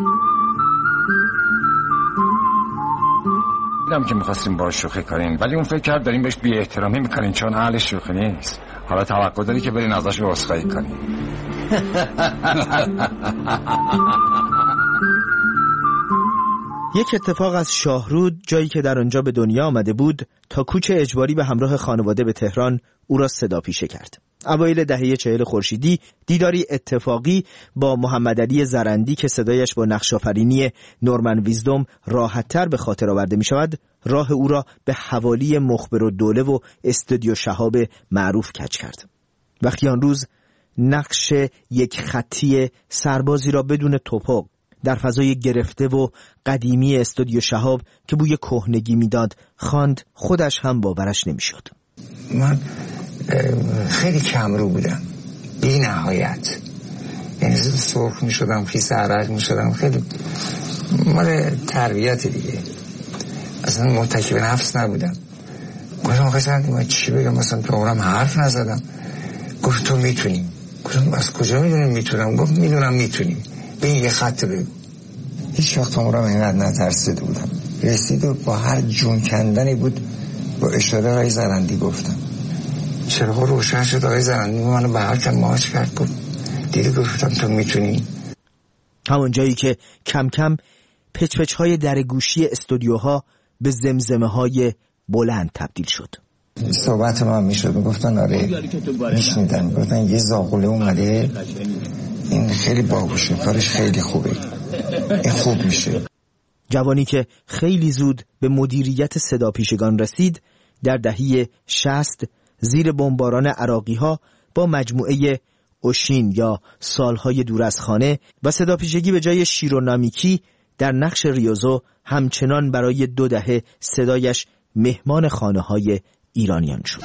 دیدم که میخواستیم با شوخی کنین، ولی اون فکر کرد داریم بهش بی احترامی میکنین چون اهل شوخی نیست. حالا توقع داری که برین ازش عذرخواهی کنین. یک اتفاق از شاهرود، جایی که در آنجا به دنیا آمده بود، تا کوچ اجباری به همراه خانواده به تهران او را صداپیشه کرد. اوایل دهه 40 خورشیدی دیداری اتفاقی با محمد علی زرندی که صدایش با نقش‌آفرینی نورمن ویزدوم راحت‌تر به خاطر آورده می‌شود، راه او را به حوالی مخبرالدوله و استودیو شهاب معروف کج کرد. وقتی آن روز نقش یک خطی سربازی را بدون توپق در فضای گرفته و قدیمی استودیو شهاب که بوی کهنگی میداد خواند، خودش هم باورش نمیشد. من خیلی کمرو بودم بی نهایت، یعنی سرخ میشدم، خیس عرق میشدم، خیلی مال تربیت دیگه، اصلا متکی به نفس نبودم. گفتم آقای زرندی من چی بگم، مثلا تو عمرم حرف نزدم. گفت تو میتونی. گفتم از کجا میدونم میتونم؟ گفت میدونم میتونی، به این یه خط بگو. هیچ وقت عمرم اینقدر نترسیده بودم. رسید و با هر جون کندنی بود با اشاره آقای زرندی گفتم. چراغ روشن شد، آقای زرندی منو به هر کم ماچ کرد، گفت دیدی گفتم تو میتونی. همون جایی که کم کم پچ های در گوشی استودیوها به زمزمه های بلند تبدیل شد. صحبت من میشد، میگفتن آره میشنیدن، میگفتن یه زاغوله اومده، این خیلی باهوشه، کارش خیلی خوبه، این خوب میشه. جوانی که خیلی زود به مدیریت صداپیشگان رسید، در دهه 60 زیر بمباران عراقی‌ها با مجموعه اوشین یا سالهای دور از خانه و صداپیشگی به جای شیرونامیکی در نقش ریوزو همچنان برای 2 دهه صدایش مهمان خانه‌های ایرانیان شد.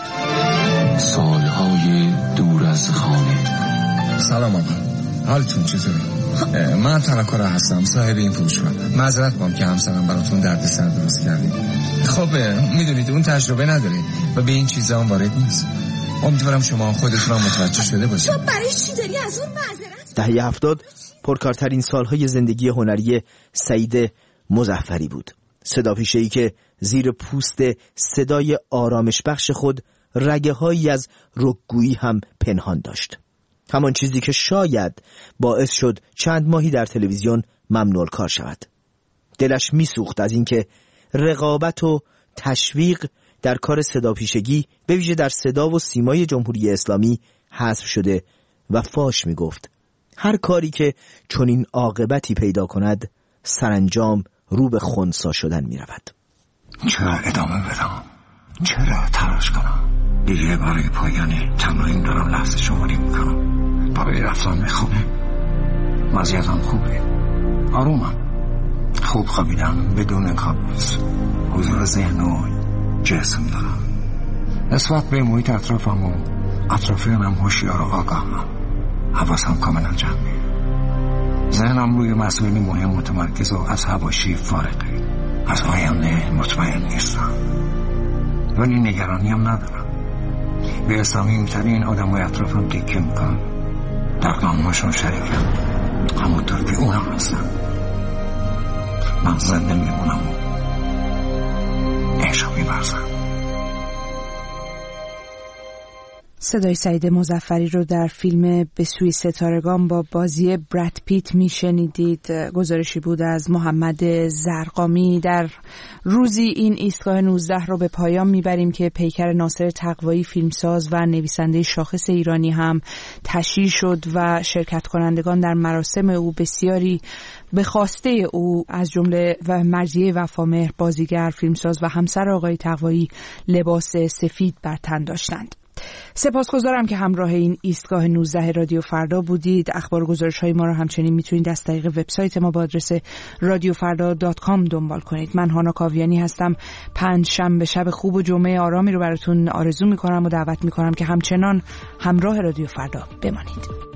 سالهای دور از خانه. سلام آقا، حالتون چطوره؟ من تنکره هستم، صاحب این فروشگاه. معذرت می‌خوام که همسرم براتون دردسر درست کردیم. خب میدونید اون تجربه نداره و به این چیزا هم وارد نیست. امیدوارم شما خودتون هم متوجه شده باشید. تو برای چی داری از اون معذرت؟ دهه 70 پرکارترین سالهای زندگی هنری سعید مظفری بود. صداپیشه‌ای که زیر پوست صدای آرامش بخش خود رگه‌هایی از رکگویی هم پنهان داشت. همان چیزی که شاید باعث شد چند ماهی در تلویزیون ممنوع الکار شود. دلش میسوخت از اینکه رقابت و تشویق در کار صداپیشگی به ویژه در صدا و سیمای جمهوری اسلامی حذف شده و فاش میگفت هر کاری که چنین عاقبتی پیدا کند سرانجام رو به خنثی شدن میرود. چرا ادامه بدم؟ چرا تلاش کنم؟ دیگه برای پایان تمرین دارم لحظه شماری میکنم. برای رفتن خوبه، وضعیتم خوبه، آرومم، خوب خوابیدم بدون کابوس، حضور ذهن و جسم دارم. نسبت به محیط اطرافم و اطرافیانم هوشیار و آگاهم. حواسم کاملا جمعه، ذهنم روی مسائل مهم متمرکز و از حواشی فارغه. از آینده مطمئن نیستم ولی نگرانی هم ندارم. به صمیم‌ترین آدمای اطرافم تکیه میکنم، در غم‌هاشون شریکم، همونطور که اونا هستن. من زنده میمونم و عشق می‌ورزم. صدای سعید مظفری رو در فیلم به سوی ستارگان با بازی براد پیت میشنیدید. گزارشی بود از محمد زرقامی. در روزی این ایستگاه 19 رو به پایان میبریم که پیکر ناصر تقوایی فیلمساز و نویسنده شاخص ایرانی هم تشییع شد و شرکت کنندگان در مراسم او بسیاری به خواسته او از جمله و مرضیه وفامهر بازیگر، فیلمساز و همسر آقای تقوایی لباس سفید بر تن داشتند. سپاسگزارم که همراه این ایستگاه 19 رادیو فردا بودید. اخبار و گزارش‌های ما را همچنین میتونید از طریق وبسایت ما با آدرس radiofarda.com دنبال کنید. من هانا کاویانی هستم. پنجشنبه شب خوب و جمعه آرامی رو براتون آرزو میکنم و دعوت میکنم که همچنان همراه رادیو فردا بمانید.